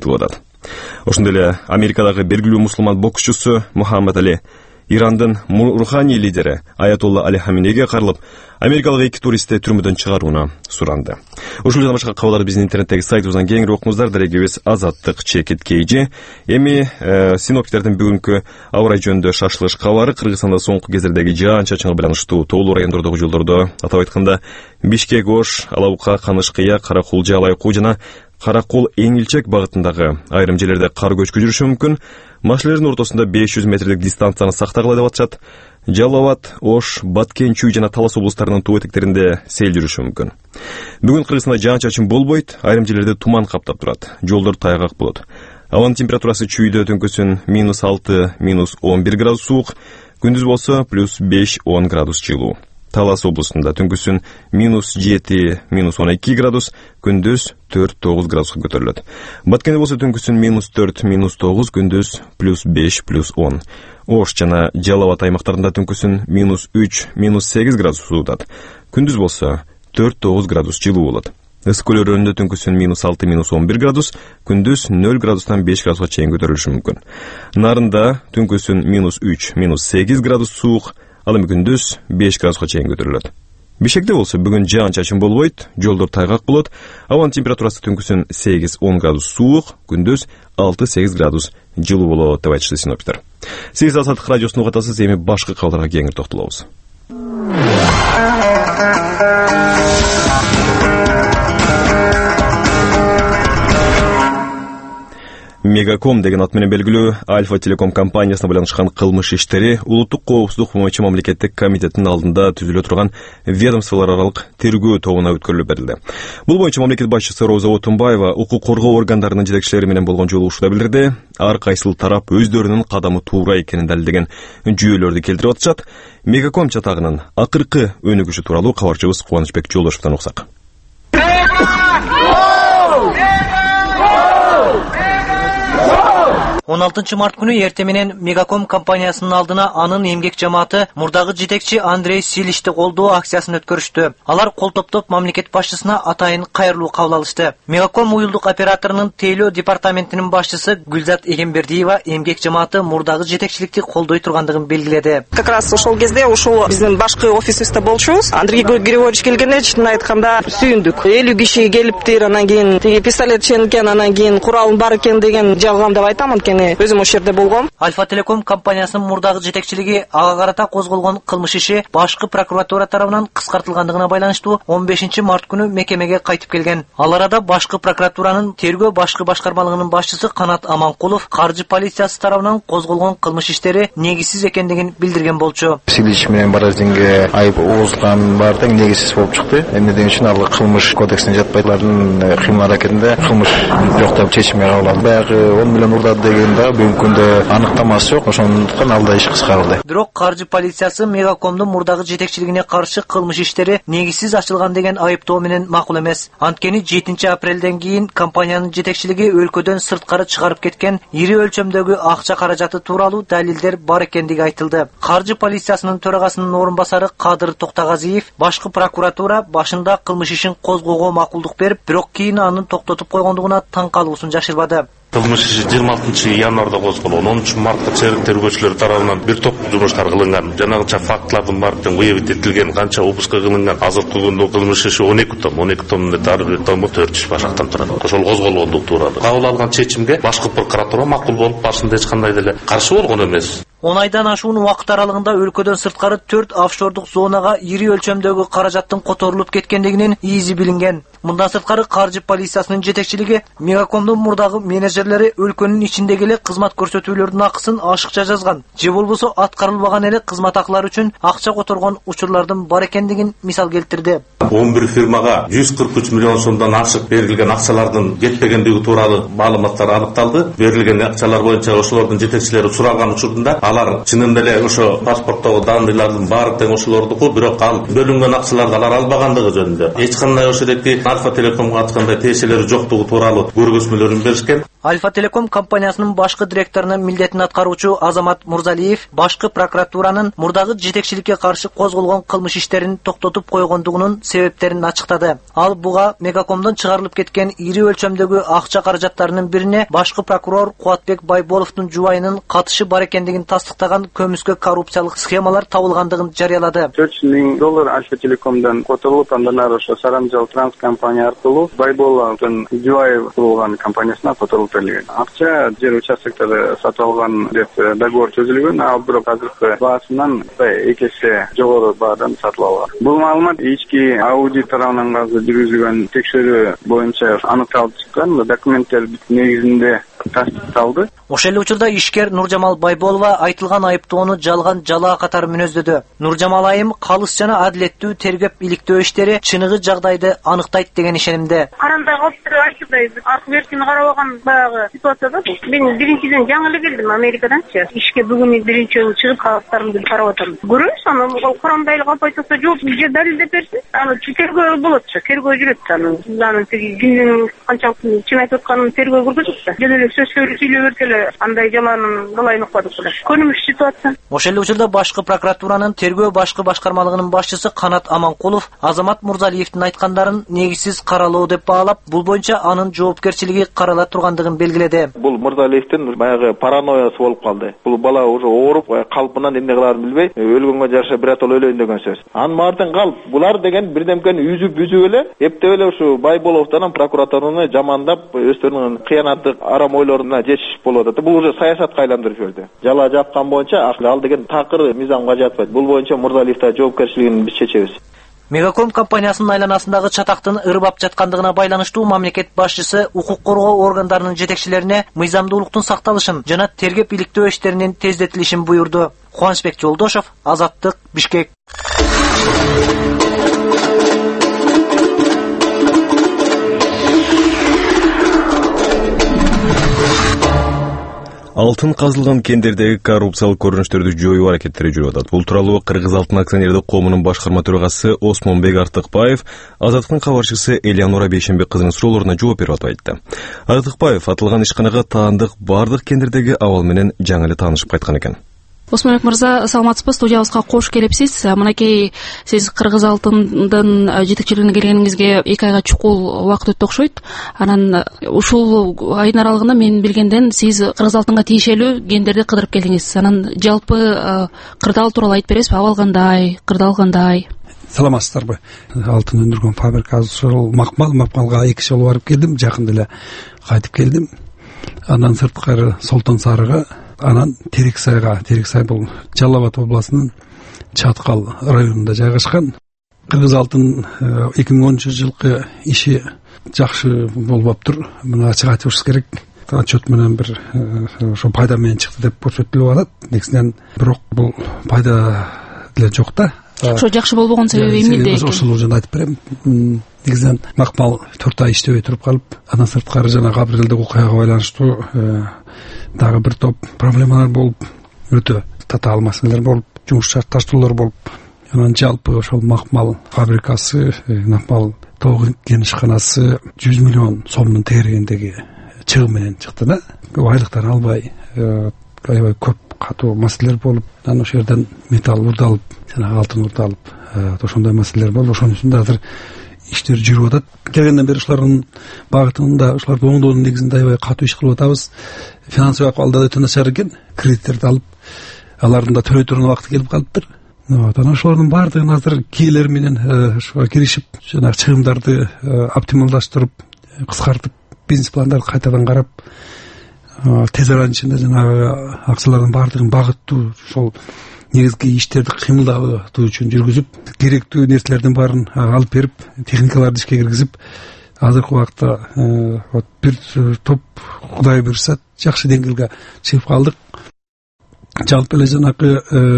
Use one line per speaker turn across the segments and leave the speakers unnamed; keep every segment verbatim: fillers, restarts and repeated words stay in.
айтылып атат. Ошондой эле Америкадагы белгилүү мусулман боксчусу Мухаммад Али Ирандын руханий лидери Аятолла Али Хаминейге каралып, америкалык эки туристти түрмөдөн чыгарууна суранды. Ушул жана башка кабарларды биздин интернеттеги сайтыбыздан кеңири окуңуздар. Дарегибиз Азаттык Чекит Кейжи. Эми э, синоптиктердин бүгүнкү аба ырайы жөнүндө шашылыш кабары Кыргызстанда соңку кездердеги жаан-чачынга байланыштуу тоолуу райондордогу жолдордо, атап айтканда Бишкек, Ош, Алабука, Канышкыя, Каракул, Жалайкуу жана Каракол Эңилчек багытындагы айрым жерлерде кар көчкү жүрүшү мүмкүн. Машиналардын ортосунда беш жүз метрлик дистанцияны сактагыла деп атышат. Жалал Абад, Ош, Баткен, Чүй жана Талас облустарынын тоо этектеринде сел жүрүшү мүмкүн. Бүгүн Кыргызстанда жаан-чачын болбойт, айрым жерлерде туман каптап турат. Жолдор тайгак болот. Абанын температурасы Чүйдө түнкүсүн минус алты, минус он бир градус суук, күндүз болсо плюс беш он градус жылуу. Талас облусунда түнкүсүн минус жети, минус он эки градус, күндүз төрт тогуз градуска көтөрүлөт. Баткенде болсо түнкүсүн минус төрт, минус тогуз, күндүз плюс беш, плюс он. Ош жана Жалал Абад аймактарында түнкүсүн минус үч, минус сегиз градус суутат. Күндүз болсо төрт тогуз градус жылуу болот. Ысык көл өрөөнүндө түнкүсүн минус алты, минус он бир градус, күндүз нөл градустан беш градуска чейин көтөрүлүшү мүмкүн. Нарында түнкүсүн минус үч, минус сегиз градус суук, ал эми күндүз беш градуска чейин көтөрүлөт. Бишкекте болсо бүгүн жаан-чачын болбойт, жолдор тайгак болот. Абанын температурасы түнкүсүн сегиз он градус суук, күндүз алты сегиз градус жылуу болот деп айтышты синоптиктер. Сиз Азаттык радиосун угатасыз, эми башка кабарларга кеңири токтолобуз. Мегаком деген ат менен белгилүү Альфа Телеком компаниясына байланышкан кылмыш иштери Улуттук коопсуздук боюнча мамлекеттик комитеттин алдында түзүлө турган ведомстволор аралык тергөө тобуна өткөрүлүп берилди. Бул боюнча мамлекет башчысы Роза Отунбаева укук коргоо органдарынын жетекчилери менен болгон жолугушууда билдирди. Ар кайсыл тарап өздөрүнүн кадамы туура экенин далилдеген жүйөлөрдү келтирип атышат. Мегаком чатагынын акыркы өнүгүшү тууралуу кабарчыбыз Кубанычбек Жолдошевдон уксак.
он алтынчы март күнү эртең менен Мегаком компаниясынын алдына анын эмгек жамааты мурдагы жетекчи Андрей Силичти колдоо акциясын өткөрүштү. Алар кол топтоп мамлекет башчысына атайын кайрылуу кабыл алышты. Мегаком уюлдук операторунун тейлөө департаментинин башчысы Гүлзат Эгембердиева эмгек жамааты мурдагы жетекчиликти колдой тургандыгын белгиледи.
Как раз ошол кезде ушул биздин башкы офисибизде болчубуз. Андрей Григорьевич келгенде чын айтканда сүйүндүк. элүү киши келиптир, анан кийин тиги пистолет чен экен, анан кийин куралым бар экен деген жалган деп айтам. Өзүм ошол жерде болгом.
Альфа Телеком компаниясынын мурдагы жетекчилиги ага карата козголгон кылмыш иши башкы прокуратура тарабынан кыскартылгандыгына байланыштуу он бешинчи март күнү мекемеге кайтып келген. Ал арада башкы прокуратуранын тергөө башкы башкармалыгынын башчысы Канат Аманкулов каржы полициясы тарабынан козголгон кылмыш иштери негизсиз экендигин билдирген болчу.
Силич менен Бараздинге айып угузган бар тең негизсиз болуп чыкты. Эмне үчүн ал кылмыш кодексине жатпайдылардын кыймыл аракетинде кылмыш жок деп чечим кабыл алды. Баягы он миллион урдады деген бүгүнкү күндө аныктамасы жок, ошондуктан алда иш кыскарылды.
Бирок каржы полициясы Мегакомдун мурдагы жетекчилигине каршы кылмыш иштери негизсиз ачылган деген айыптоо менен макул эмес. Анткени жетинчи апрелден кийин компаниянын жетекчилиги өлкөдөн сырткары чыгарып кеткен ири өлчөмдөгү акча каражаты тууралуу далилдер бар экендиги айтылды. Каржы полициясынын төрагасынын орун басары Кадыр Токтагазиев башкы прокуратура башында кылмыш ишин козгоого макулдук берип, бирок кийин анын токтотуп койгондугуна таң калуусун жашырбады.
Кылмыш иши жыйырма алтынчы январда козголгон. онунчу мартта чейин тергөөчүлөр тарабынан бир топ жумуштар кылынган. Жанагынча фактылардын баардыгы выявить этилген, канча обыска кылынган. Азыркы күндө кылмыш иши он эки том, он эки томдун ар бир тому төрт жүз башактан турат. Ошол козголгондук тууралуу кабыл алган чечимге башкы прокуратура макул болуп, башында эч кандай деле каршы болгон эмес.
он айдан ашуун убакыт аралыгында өлкөдөн сырткары төрт офшордук зонага ири өлчөмдөгү каражаттын которулуп кеткендигинин изи билинген. Мындан сырткары каржы полициясынын жетекчилиги Мегакомдун мурдагы менеджерлери өлкөнүн ичиндеги эле кызмат көрсөтүүлөрдүн акысын ашыкча жазган. Же болбосо аткарылбаган эле кызмат акылары үчүн акча которгон учурлардын бар экендигин мисал келтирди.
он бир фирмага жүз кырк үч миллион сомдон ашык берилген акчалардын жетпегендиги тууралуу маалыматтар аныкталды. Берилген акчалар боюнча ошолордун жетекчилери сураган учурунда алар чынында эле ошо паспорттогу данныйлардын баары тең ошолордуку, бирок ал бөлүнгөн акчаларды алар албагандыгы жөнүндө эч кандай ошо деки Альфа Телекомго аткандай тиешелери жоктугу тууралуу көргөзмөлөрүн беришкен.
Альфа Телеком компаниясынын башкы директорунун милдетин аткаруучу Азамат Мурзалиев башкы прокуратуранын мурдагы жетекчиликке каршы козголгон кылмыш иштерин токтотуп койгондугунун себептерин ачыктады. Ал буга Мегакомдон чыгарылып кеткен ири өлчөмдөгү акча каражаттарынын бирине башкы прокурор Кубатбек Байболовдун жубайынын катышы бар экендигин тастыктаган көмүскө коррупциялык схемалар табылгандыгын жарыялады.
төрт жүз миң доллар Альфа Телекомдон которулуп, андан ары ошо Сарамжал транс компания аркылуу Байболовдун жубайы курулган компаниясына которулуп берилген. Акча жер участоктори сатып алган деп договор түзүлгөн, а бирок азыркы баасынан эки эсе жогору баадан сатып алган. Бул маалымат ички аудит тарабынан жүргүзүлгөн текшерүү боюнча аныкталып чыккан, документтер негизинде тастыкталды.
Ошол эле учурда ишкер Нуржамал Байболова айтылган айыптоону жалган жалаа катары мүнөздөдү. Нуржамал айым калыс жана адилеттүү тергеп иликтөө иштери чыныгы жагдайды аныктайт деген ишенимде.
Карандай калыптыр айтылдай аркы бертин карабаган баягы ситуацияда мен биринчиден жаңы эле келдим Америкаданчы. Ишке бүгүн биринчи жолу чыгып кагаздарымды карап атам. Көрөбүз аны карандай эле калп айтса жооп же далилдеп берсин. Аны тергөө болотчу, тергөө жүрөт аны. Аны күнүнүн канчалык чын айтып атканын тергөө көргөзөт. Жөн эле сөз сүйлөп берсе эле андай жалаанын кылайын укпадык эле. Көрүнүш ситуация.
Ошол эле учурда башкы прокуратуранын тергөө башкы башкармалыгынын башчысы Канат Аманкулов Азамат Мурзалиевдин айткандарын негизсиз каралоо деп баалап, бул боюнча анын жоопкерчилиги карала тургандыгын белгиледи.
Бул Мурзалиевдин баягы паранойясы болуп калды. Бул бала уже ооруп, калпынан эмне кыларын билбей, өлгөнгө жараша бират өлө өлөйүн деген сөз. Анын мартын калп, булар деген бирдемкени үзүп үзүп эле, эптеп эле ушу Байболовдон прокуратураны жамандап, өздөрүнүн кыянаттык арам ойлоруна жетишип болуп атат. Бул уже саясатка айландырып жиберди. Жала жапкан боюнча ал деген такыр мыйзамга жатпайт. Бул боюнча Мурзалиевдин жоопкерчилигин биз чечебиз.
Мегаком компаниясынын айланасындагы чатактын ырбап жаткандыгына байланыштуу мамлекет башчысы укук коргоо органдарынын жетекчилерине мыйзамдуулуктун сакталышын жана тергеп иликтөө иштеринин тездетилишин буйрду. Кубанычбек Жолдошов, Азаттык, Бишкек.
Алтын казылган кендердеги коррупциялык көрүнүштөрдү жоюу аракеттери жүрүп атат. Бул тууралуу Кыргыз алтын акционердик коомунун башкарма төрагасы Осмонбек Артыкбаев Азаттыктын кабарчысы Элеонора Бейшембек кызынын суроолоруна жооп берип атып айтты. Артыкбаев атылган ишканага таандык бардык кендердеги абал менен жаңы эле таанышып кайткан экен.
Осмонбек мырза, саламатсызбы? Студиябызга кош келипсиз. Мынакей сиз Кыргыз алтындын жетекчилигине келгениңизге эки айга чукул убакыт өттү окшойт. Анан ушул айдын аралыгында мен билгенден сиз Кыргыз алтынга тиешелүү кендерди кыдырып келдиңиз. Анан жалпы кырдаал тууралуу айтып бересизби? Абал кандай, кырдаал кандай?
Саламатсыздарбы? Алтын өндүргөн фабрикага ушул Макмал, Макмалга эки жолу барып келдим, жакында эле кайтып келдим. Андан сырткары Солтон Сарыга, анан Терексайга, Терексай бул Жалал Абад областынын Чаткал районунда жайгашкан. Кыргыз алтын эки миң онунчу жылкы иши жакшы болуп аптыр. Муну ачык айтышыбыз керек. Отчет менен бир ошо пайда менен чыкты деп көрсөтүлүп атат. Негизинен бирок бул пайда деле жок да.
Ошо жакшы болбогон себеби эмнеде экен?
Ошол жөнүндө айтып берем. Негизинен Макмал төрт ай иштебей туруп калып, андан сырткары жана Апрелдеги окуяга байланыштуу дагы бир топ проблемалар болуп, өтө татаал маселелер болуп, жумуш шартташтыруулар болуп, анан жалпы ошол Макмал фабрикасы, Макмал тоок кен ишканасы жүз миллион сомдун тегерегиндеги чыгым менен чыкты да. Айлыктан албай, аябай көп катуу маселелер болуп, анан ошол жерден металл урдалып, жана алтын урдалып, ошондой маселелер болуп, ошонун үстүндө азыр иштер жүрүп атат. Келгенден бери ушулардын багытында, ушуларды оңдоонун негизинде аябай катуу иш кылып атабыз. Финансылык акыбалда өтө начар экен. Кредиттерди алып, алардын да төлөй турган убакыты келип калыптыр. Анан ошолордун баардыгын азыр киелер менен ошого киришип, жана чыгымдарды оптималдаштырып, кыскартып, бизнес пландарды кайтадан карап, тез аранын ичинде жанагы акчалардын баардыгын багыттуу, ошол негизги иштерди кыймылдатуу үчүн жүргүзүп, керектүү нерселердин баарын алып берип, техникаларды ишке киргизип, азыркы убакта бир топ Кудай буйрса жакшы деңгээлге чыгып калдык. Жалпы эле жанагы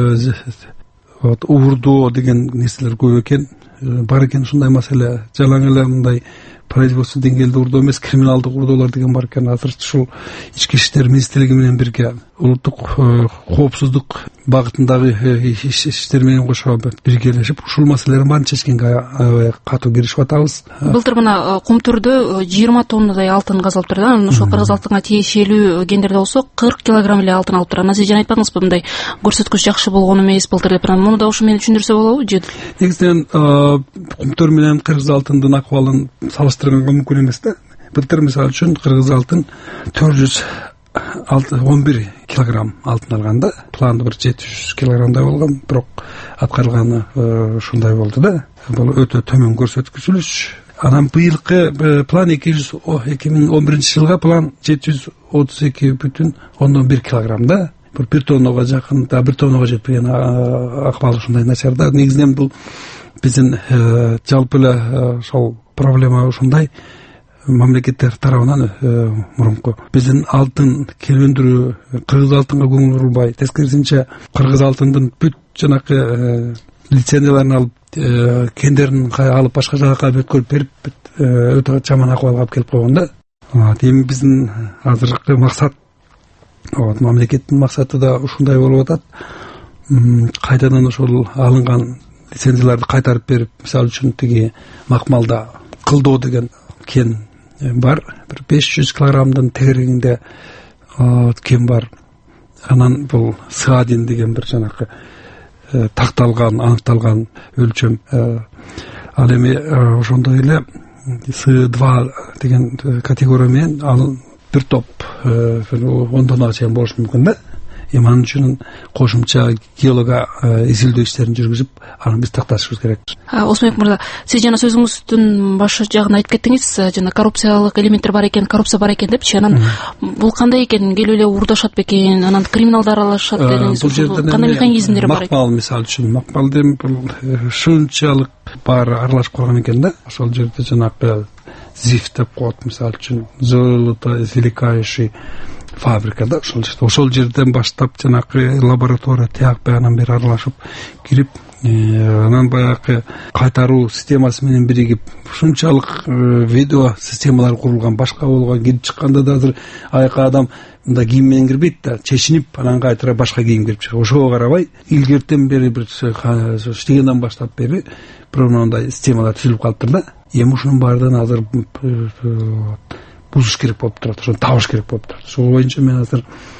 уурдоо деген нерселер көп экен. Бар экен ушундай маселе. Жалаң эле мындай производство деңгээлде уурдоо эмес, криминалдык уурдоолор деген бар экен. Азыр ушул ички иштер министрлиги менен бирге улуттук коопсуздук багытындагы иштер менен кошо биргелешип ушул маселелердин баарын чечкенге аябай катуу киришип атабыз.
Былтыр мына Кумтүрдө жыйырма тоннадай алтын казалыптыр да. Анан ошол кыргыз алтынга тиешелүү кендерде болсо кырк килограмм эле алтын алыптыр. Анан сиз жана айтпадыңызбы мындай көрсөткүч жакшы болгон эмес былтыр деп. Муну да ушу менен түшүндүрсө болобу же?
Негизинен Кумтүр менен кыргыз алтындын акыбалын салыштырганга мүмкүн эмес да. Былтыр мисалы үчүн кыргыз алтын төрт жүз он бир килограмм алтын алган да. Планды бир жети жүз килограммдай болгон, бирок аткарылганы ушундай болду да. Бул өтө төмөн көрсөткүч. Анан быйылкы план эки миң он биринчи жылга план жети жүз отуз эки бүтүн ондон бир килограмм да. Бир бир тоннага жакын, да бир тоннага жетпеген акыбал ушундай начар да. Негизинен бул биздин жалпы эле ошол проблема ушундай. Мамлекеттер тарабынан мурунку биздин алтын келбендирүү кыргыз алтынга көңүл бурулбай, тескерисинче кыргыз алтындын бүт жанакы лицензияларын алып кендерин алып башка жакка өткөрүп берип өтө жаман акыбалга алып келип койгон да. Эми биздин азыркы максат, мамлекеттин максаты да ушундай болуп атат. Кайтадан ошол алынган лицензияларды кайтарып берип, мисалы үчүн тиги Макмалда Кылдоо деген кен бар, бир беш жүз килограммдын тегерегинде кен бар. Анан бул Саадин деген бир жанакы такталган, аныкталган өлчөм. Ал эми ошондой эле С два деген категория менен ал бир топ он тоннага чейин болушу мүмкүн да. Эми анын үчүн кошумча геолога изилдөө иштерин жүргүзүп, аны биз такташыбыз керек.
Осмонбек мырза, сиз жана сөзүңүздүн баш жагын айтып кеттиңиз, жана коррупциялык элементтер бар экен, коррупция бар экен депчи. Анан бул кандай экен? Келип эле урдашат бекен, анан криминалдар аралашат дедиңиз.
Бул жерде
кандай механизмдер бар экен?
Макмал мисалы үчүн, Макмал дем бул шунчалык баары аралашып калган экен да. Ошол жерде жанакы ЗИФ деп коет, мисалы үчүн золотоизвлекающий фабрика да, ошол жерде ошол жерден баштап жанакы лаборатория тияк баягынан бери аралашып кирип, анан баягы кайтаруу системасы менен биригип ушунчалык видео системалар курулган, башка болгон, кирип чыкканда да азыр аяка адам мындай кийим менен кирбейт да, чечинип анан кайтара башка кийим кирип чыгат. Ошого карабай илгертен бери бир иштегенден баштап бери бир мындай системалар түзүлүп калыптыр да. Эми ушунун баардыгын азыр бузуш керек болуп турат, ошону табыш керек болуп турат. Ошол боюнча мен азыр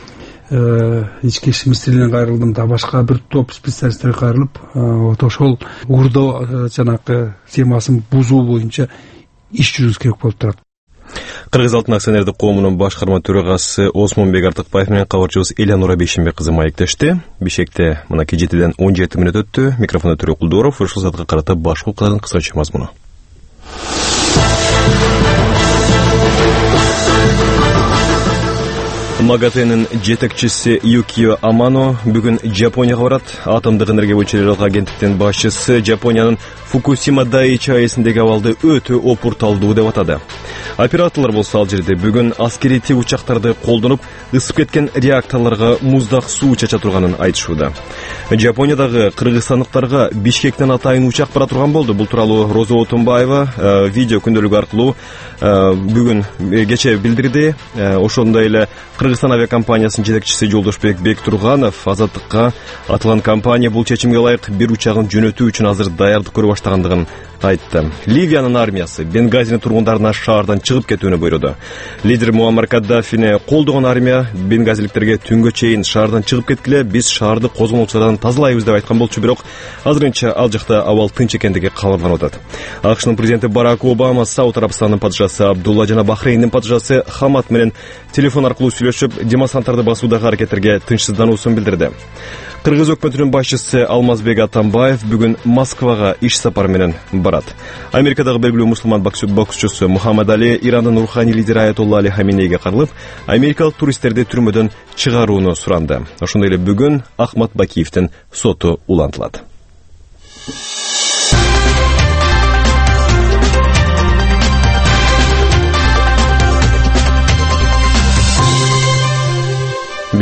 ички ишер министрлигине кайрылдым да, башка бир топ специалисттерге кайрылып, ошол урдоо жанакы темасын бузуу боюнча иш жүргүзүш керек болуп турат.
Кыргыз алтын акционердик коомунун башкарма төрагасы Осмонбек Артыкбаев менен кабарчыбыз Элянура Бейшенбек кызы маектешти. Бишкекте мынакей жетиден он жети мүнөт өттү. Микрофондо Төрө Кулдууров, ушул саатка карата башкы окуялардын кыскача мазмуну. МАГАТЭнин жетекчиси Юкио Амано бүгүн Жапонияга барат. Атомдук энергия боюнча элдик агенттиктин башчысы Жапониянын Фукусима Дайичи АЭСиндеги абалды өтө опурталдуу деп атады. Операторлор болсо ал жерде бүгүн аскерий тик учактарды колдонуп, ысып кеткен реакторлорго муздак суу чача турганын айтышууда. Жапониядагы кыргызстандыктарга Бишкектен атайын учак бара турган болду. Бул тууралуу Роза Отунбаева видео күндөлүгү аркылуу бүгүн кече билдирди. Ошондой эле Кыргызстан авиакомпаниясынын жетекчиси Жолдошбек Бектурганов Азаттыкка аталган компания бул чечимге ылайык бир учагын жөнөтүү үчүн азыр даярдык көрүп баштагандыгын айтты. Ливиянын армиясы Бенгазинин тургундарына шаардан чыгып кетүүнү буйруду. Лидер Муаммар Каддафини колдогон армия бенгазиликтерге түнгө чейин шаардан чыгып кеткиле, биз шаарды козгонуучулардан тазалайбыз деп айткан болчу, бирок азырынча ал жакта абал тынч экендиги кабарланып атат. АКШнын президенти Барак Обама Сауд Арабстандын падышасы Абдулла жана Бахрейндин падышасы Хамад менен телефон аркылуу сүйлөшүп, демонстранттарды басуудагы аракеттерге тынчсыздануусун билдирди. Кыргыз өкмөтүнүн башчысы Алмазбек Атамбаев бүгүн Москвага иш сапары менен барат. Америкадагы белгилүү мусулман боксчусу Мухаммад Али Ирандын руханий лидери Аятолла Али Хаминейге карылып, америкалык туристтерди түрмөдөн чыгарууну суранды. Ошондой эле бүгүн Ахмат Бакиевдин соту улантылат.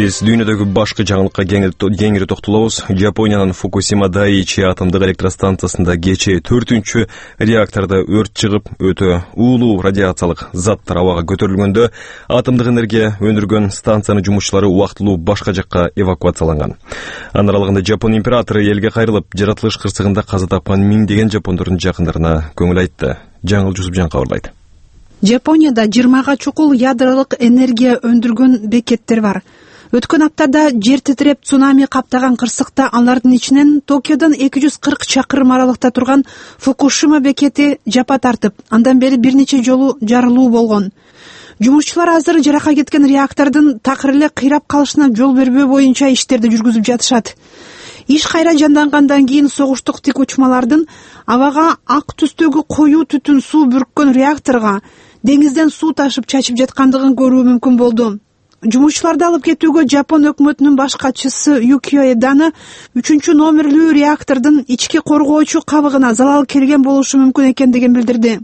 Биз дүйнөдөгү башкы жаңылыкка кеңири токтолобуз. Жапониянын Фукусима Дайичи атомдук электростанциясында кечээ төртүнчү реактордо өрт чыгып, өтө уулуу радиациялык заттар абага көтөрүлгөндө атомдук энергия өндүргөн станциянын жумушчулары убактылуу башка жакка эвакуацияланган. Анын аралыгында Жапон императору элге кайрылып, жаратылыш кырсыгында каза тапкан миңдеген жапондордун жакындарына көңүл айтты. Жаңыл Жусупжан кабарлайт.
Жапонияда жыйырмага чукул ядролук энергия өндүргөн бекеттер бар. Өткөн аптада жер титиреп цунами каптаган кырсыкта алардын ичинен Токиодон эки жүз кырк чакырым аралыкта турган Фукушима бекети жапа тартып, андан бери бир нече жолу жарылуу болгон. Жумушчулар азыр жарака кеткен реактордун такыр эле кыйрап калышына жол бербөө боюнча иштерди жүргүзүп жатышат. Иш кайра жандангандан кийин согуштук тик учмалардын абага ак түстөгү коюу түтүн суу бүрккөн реакторго деңизден суу ташып чачып жаткандыгын көрүү мүмкүн болду. Жумушчуларды алып кетүүгө Жапон өкмөтүнүн баш катчысы Юкио Эданы үчүнчү номерлүү реактордун ички коргоочу кабыгына залал келген болушу мүмкүн экендигин билдирди.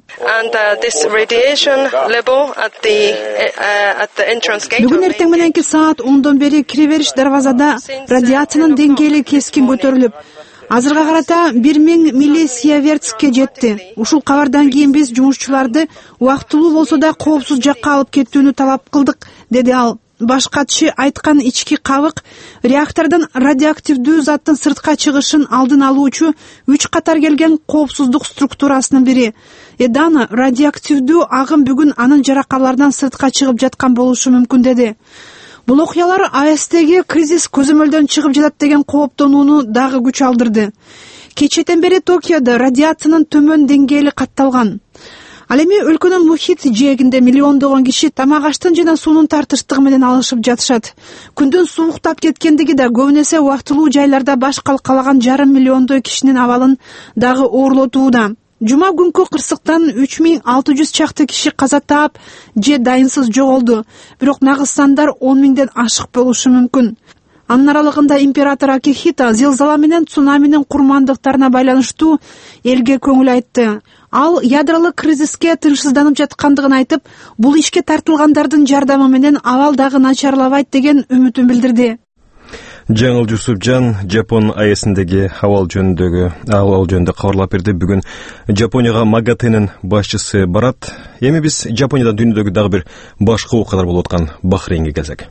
Бүгүн эртең мененки саат ондон бери кире бериш дарбазада радиациянын деңгээли кескин көтөрүлүп, азырга карата бир миң миллисиеверцке жетти. Ушул кабардан кийин биз жумушчуларды убактылуу болсо да коопсуз жакка алып кетүүнү талап кылдык, деди ал. Баш катчы айткан ички кабык реактордон радиоактивдүү заттын сыртка чыгышын алдын алуучу үч катар келген коопсуздук структурасынын бири. Эдана радиоактивдүү агым бүгүн анын жаракаларынан сыртка чыгып жаткан болушу мүмкүн, деди. Бул окуялар А С Дги кризис көзөмөлдөн чыгып жатат деген кооптонууну дагы күч алдырды. Кечээден бери Токиодо радиациянын төмөн деңгээли катталган. Ал эми өлкөнүн мухит жээгинде миллиондогон киши тамак аштын жана суунун тартыштыгы менен алышып жатышат. Күндүн сууктап кеткендиги да көбүн эсе убактылуу жайларда баш калкалаган жарым миллиондой кишинин абалын дагы оорлотууда. Жума күнкү кырсыктан үч миң алты жүз чакты киши каза таап же дайынсыз жоголду. Бирок нагыз сандар он миңден ашык болушу мүмкүн. Анын аралыгында император Акихито зилзала менен цунаминин курмандыктарына байланыштуу элге көңүл айтты. Ал ядролук кризиске тынчсызданып жаткандыгын айтып, бул ишке тартылгандардын жардамы менен абал дагы начарлабайт деген үмүтүн билдирди.
Жаңыл Жусупжан Жапон айысындагы абал жөнүндөгү абал жөнүндө кабарлап берди. Бүгүн Жапонияга МАГАТЭнин башчысы барат. Эми биз Жапонияда дүйнөдөгү дагы бир башкы окуялар болуп аткан Бахрейнге келсек.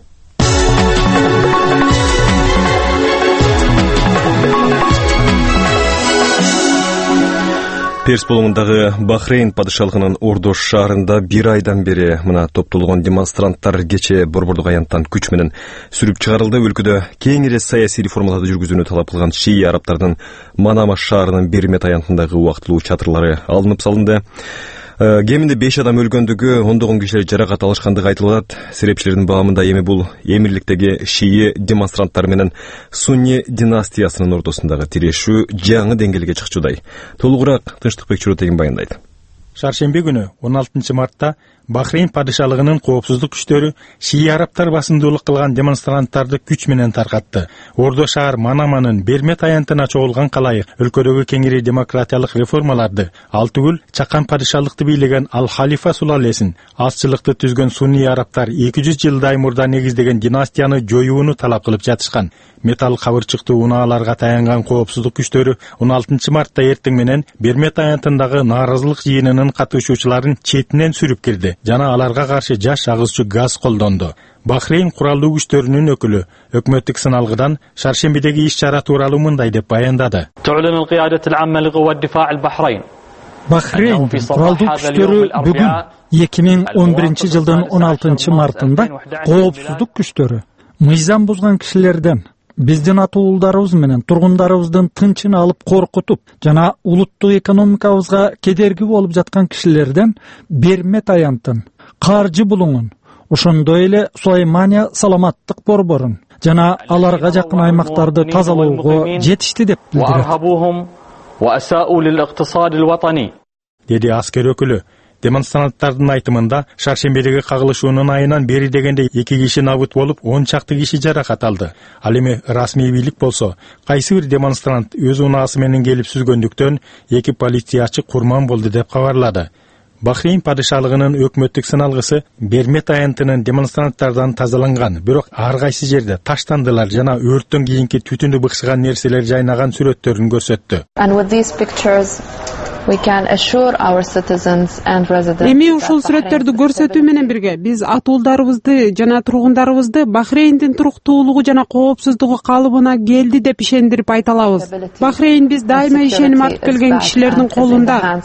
Перс болуңундагы Бахрейн падышалыгынын Ордош шаарында бир айдан бери мына топтолгон демонстранттар кечээ борбордук аянттан күч менен сүрүп чыгарылды. Өлкөдө кеңири саясий реформаларды жүргүзүүнү талап кылган шии арабтардын Манама шаарынын Бермет аянтындагы убактылуу чатырлары алынып салынды. Кеминде беш адам өлгөндүгү, ондогон кишилер жаракат алышкандыгы айтылат. Серепчилердин баамында эми бул эмирликтеги шии демонстранттар менен Сунни династиясынын ортосундагы тирешүү жаңы деңгээлге чыкчудай. Толугураак Тынчтыкбек Чуротегин баяндайт.
Шаршемби күнү он алтынчы мартта Бахрейн падышалыгынын коопсуздук күчтөрү шии арабтар басымдуулук кылган демонстранттарды күч менен таркатты. Ордо шаар Манаманын Бермет аянтына чогулган калайык өлкөдөгү кеңири демократиялык реформаларды, ал түгүл чакан падышалыкты бийлеген Ал-Халифа сулалесин, азчылыкты түзгөн сунни арабтар эки жүз жылдай мурда негиздеген династияны жоюуну талап кылып жатышкан. Металл кабырчыктуу унааларга таянган коопсуздук күчтөрү он алтынчы мартта эртең менен Бермет аянтындагы нааразылык жыйынынын катышуучуларын четинен сүрүп кирди жана аларга каршы жаш агызчу газ колдонду. Бахрейн куралдуу күчтөрүнүн өкүлү өкмөттүк сыналгыдан шаршембидеги иш-чара тууралуу мындай деп баяндады.
Бахрейн куралдуу күчтөрү бүгүн эки миң он биринчи жылдын он алтынчы мартында коопсуздук күчтөрү мыйзам бузган кишилерден, биздин атуулдарыбыз менен тургундарыбыздын тынчын алып коркутуп жана улуттук экономикабызга кедерги болуп жаткан кишилерден Бермет аянтын, Каржы булуңун, ошондой эле Сулаймания саламаттык борборун жана аларга жакын аймактарды тазалоого жетишти деп билдирет,
деди аскер өкүлү. Демонстранттардын айтымында шаршембидеги кагылышуунун айынан бери дегенде эки киши набыт болуп, он чакты киши жаракат алды. Ал эми расмий бийлик болсо, кайсы бир демонстрант өз унаасы менен келип сүзгөндүктөн эки полициячы курман болду деп кабарлады. Бахрейн падышалыгынын өкмөттүк сыналгысы Бермет аянтынын демонстранттардан тазаланган, бирок ар кайсы жерде таштандылар жана өрттөн кийинки түтүндү быкшыган нерселер жайнаган сүрөттөрүн көрсөттү.
Эми ушул сүрөттөрдү көрсөтүү менен бирге биз атуулдарыбызды жана тургундарыбызды Бахрейндин туруктуулугу жана коопсуздугу калыбына келди деп ишендирип айта алабыз. Бахрейн биз дайыма ишеним артып келген кишилердин колунда,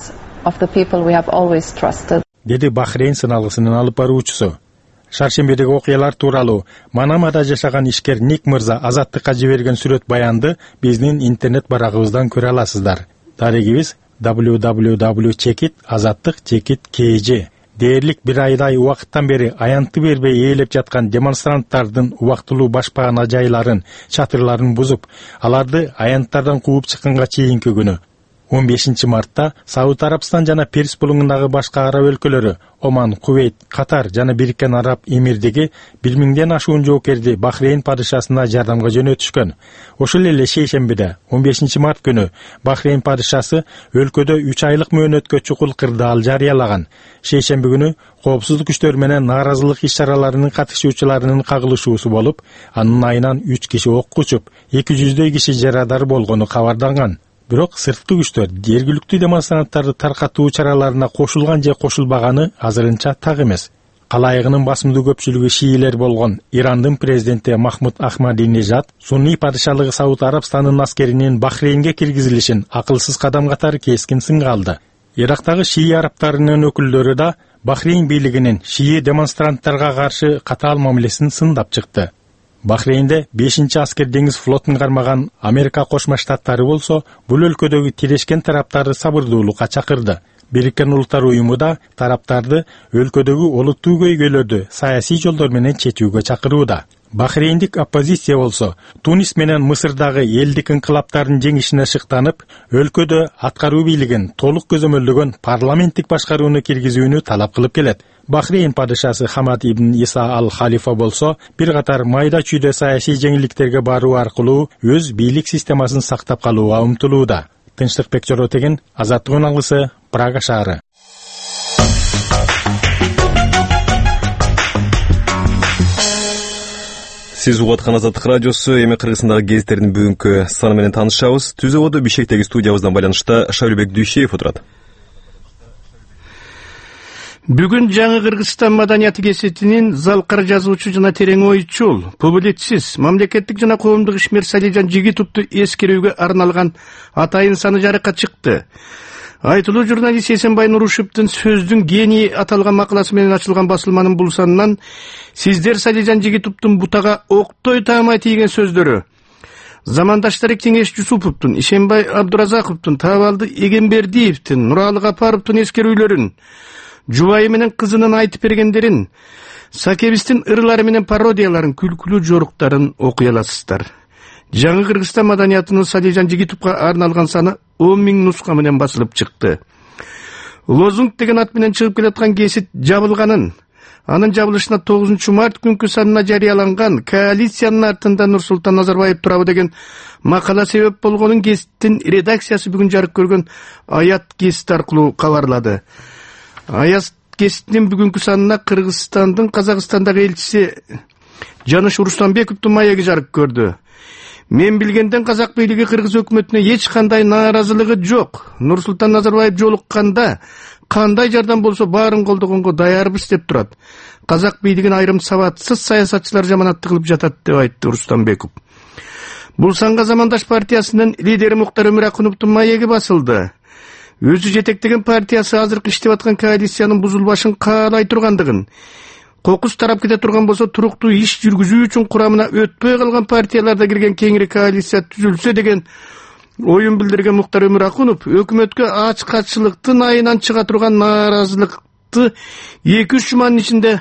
деди Бахрейн сыналгысынын алып баруучусу. Шаршембедеги окуялар тууралуу Манамада жашаган ишкер Ник мырза Азаттыкка жиберген сүрөт баянды биздин интернет барагыбыздан көрө аласыздар. Таригибиз дабл ю дабл ю дабл ю чекит азаттык чекит кей жи. Дээрлик бир айдай убакыттан бери аянтты бербей ээлеп жаткан демонстранттардын убактылуу башпаган ажайларын, чатырларын бузуп, аларды аянттардан кууп чыкканга чейинки күнү он бешинчи мартта Сауд Арабстан жана Перс булуңундагы башка араб өлкөлөрү Оман, Кувейт, Катар жана Бириккен Араб Эмирдиги бир миңден ашуун жоокерди Бахрейн падышасына жардамга жөнөтүшкөн. Ошол эле шейшембиде он бешинчи март күнү Бахрейн падышасы өлкөдө үч айлык мөөнөткө чукул кырдаал жарыялаган. Шейшемби күнү коопсуздук күчтөр менен нааразылык иш-чараларынын катышуучуларынын кагылышуусу болуп, анын айынан үч киши окко учуп, эки жүздөй киши жарадар болгону кабарланган. Бирок сырткы күчтөр жергиликтүү демонстранттарды таркатуу чараларына кошулган же кошулбаганы азырынча так эмес. Калайыгынын басымдуу көпчүлүгү шиилер болгон Ирандын президенти Махмуд Ахмадинежад сунний падышалыгы Сауд Арабстанынын аскеринин Бахрейнге киргизилишин акылсыз кадам катары кескин сынга алды. Ирактагы шии арабтарынын өкүлдөрү да Бахрейн бийлигинин шии демонстранттарга каршы катаал мамилесин сындап чыкты. Бахрейнде бешинчи аскер деңиз флотун кармаган Америка Кошмо Штаттары болсо, бул өлкөдөгү тирешкен тараптарды сабырдуулукка чакырды. Бириккен Улуттар уюму да тараптарды өлкөдөгү олуттуу көйгөйлөрдү саясий жолдор менен чечүүгө чакырууда. Бахрейндик оппозиция болсо, Тунис менен Мысырдагы элдик инкылаптардын жеңишине шыктанып, өлкөдө аткаруу бийлигин толук көзөмөлдөгөн парламенттик башкарууну киргизүүнү талап кылып келет. Бахрейн падышасы Хамад ибн Иса ал-Халифа болсо, бир катар майда чүйдө саясий жеңилдиктерге баруу аркылуу өз бийлик системасын сактап калууга умтулууда. Тынчтыкбек Жоротеген, Азаттык алгысы, Прага шаары.
Сиз угуп аткан Азаттык радиосу, эми Кыргызстандагы гезиттердин бүгүнкү саны менен таанышабыз. Түзөбодо Бишкектеги студиябыздан байланышта Шайлыбек Дүйшеев отурат.
Бүгүн жаңы Кыргызстан маданияты гезитинин залкар жазуучу жана терең ойчул, публицист, мамлекеттик жана коомдук ишмер Салижан Жигитовду эскерүүгө арналган атайын саны жарыкка чыкты. Айтылуу журналист Эсенбай Нурушевдин сөздүн гении аталган макаласы менен ачылган басылманын бул санынан сиздер Салижан Жигитовдун бутага октой таамай тийген сөздөрү, замандаштары Кеңеш Жусуповдун, Ишенбай Абдуразаковдун, Табалды Эгембердиевдин, Нуралы Капаровдун эскерүүлөрүн, жубайы менен кызынын айтып бергендерин, Сакебистин ырлары менен пародияларын, күлкүлүү жоруктарын окуй аласыздар. Жаңы Кыргызстан маданиятынын Салижан Жигитовго арналган саны он миң нуска менен басылып чыкты. Лозунг деген ат менен чыгып келаткан гезит жабылганын, анын жабылышына тогузунчу март күнкү санына жарыяланган коалициянын артында Нурсултан Назарбаев турабы деген макала себеп болгонун гезиттин редакциясы бүгүн жарык көргөн Аят гезит аркылуу кабарлады. Аят гезитинин бүгүнкү санына Кыргызстандын Казакстандагы элчиси Жаныш Рустамбековдун маеги жарык көрдү. Мен билгенден казак бийлиги кыргыз өкмөтүнө эч кандай нааразылыгы жок. Нурсултан Назарбаев жолукканда кандай жардам болсо баарын колдогонго даярбыз деп турат. Казак бийлигин айрым сабатсыз саясатчылар жаманатты кылып жатат деп айтты Рустамбеков. Бул санга замандаш партиясынын лидери Муктар Өмүракуновдун маеги басылды. Өзү жетектеген партиясы азыркы иштеп аткан коалициянын бузулбашын каалай тургандыгын, кокус тарап кете турган болсо туруктуу иш жүргүзүү үчүн курамына өтпөй калган партияларда кирген кеңири коалиция түзүлсө деген оюн билдирген Муктар Өмүракунов өкмөткө ачкачылыктын айынан чыга турган нааразылыкты эки үч жуманын ичинде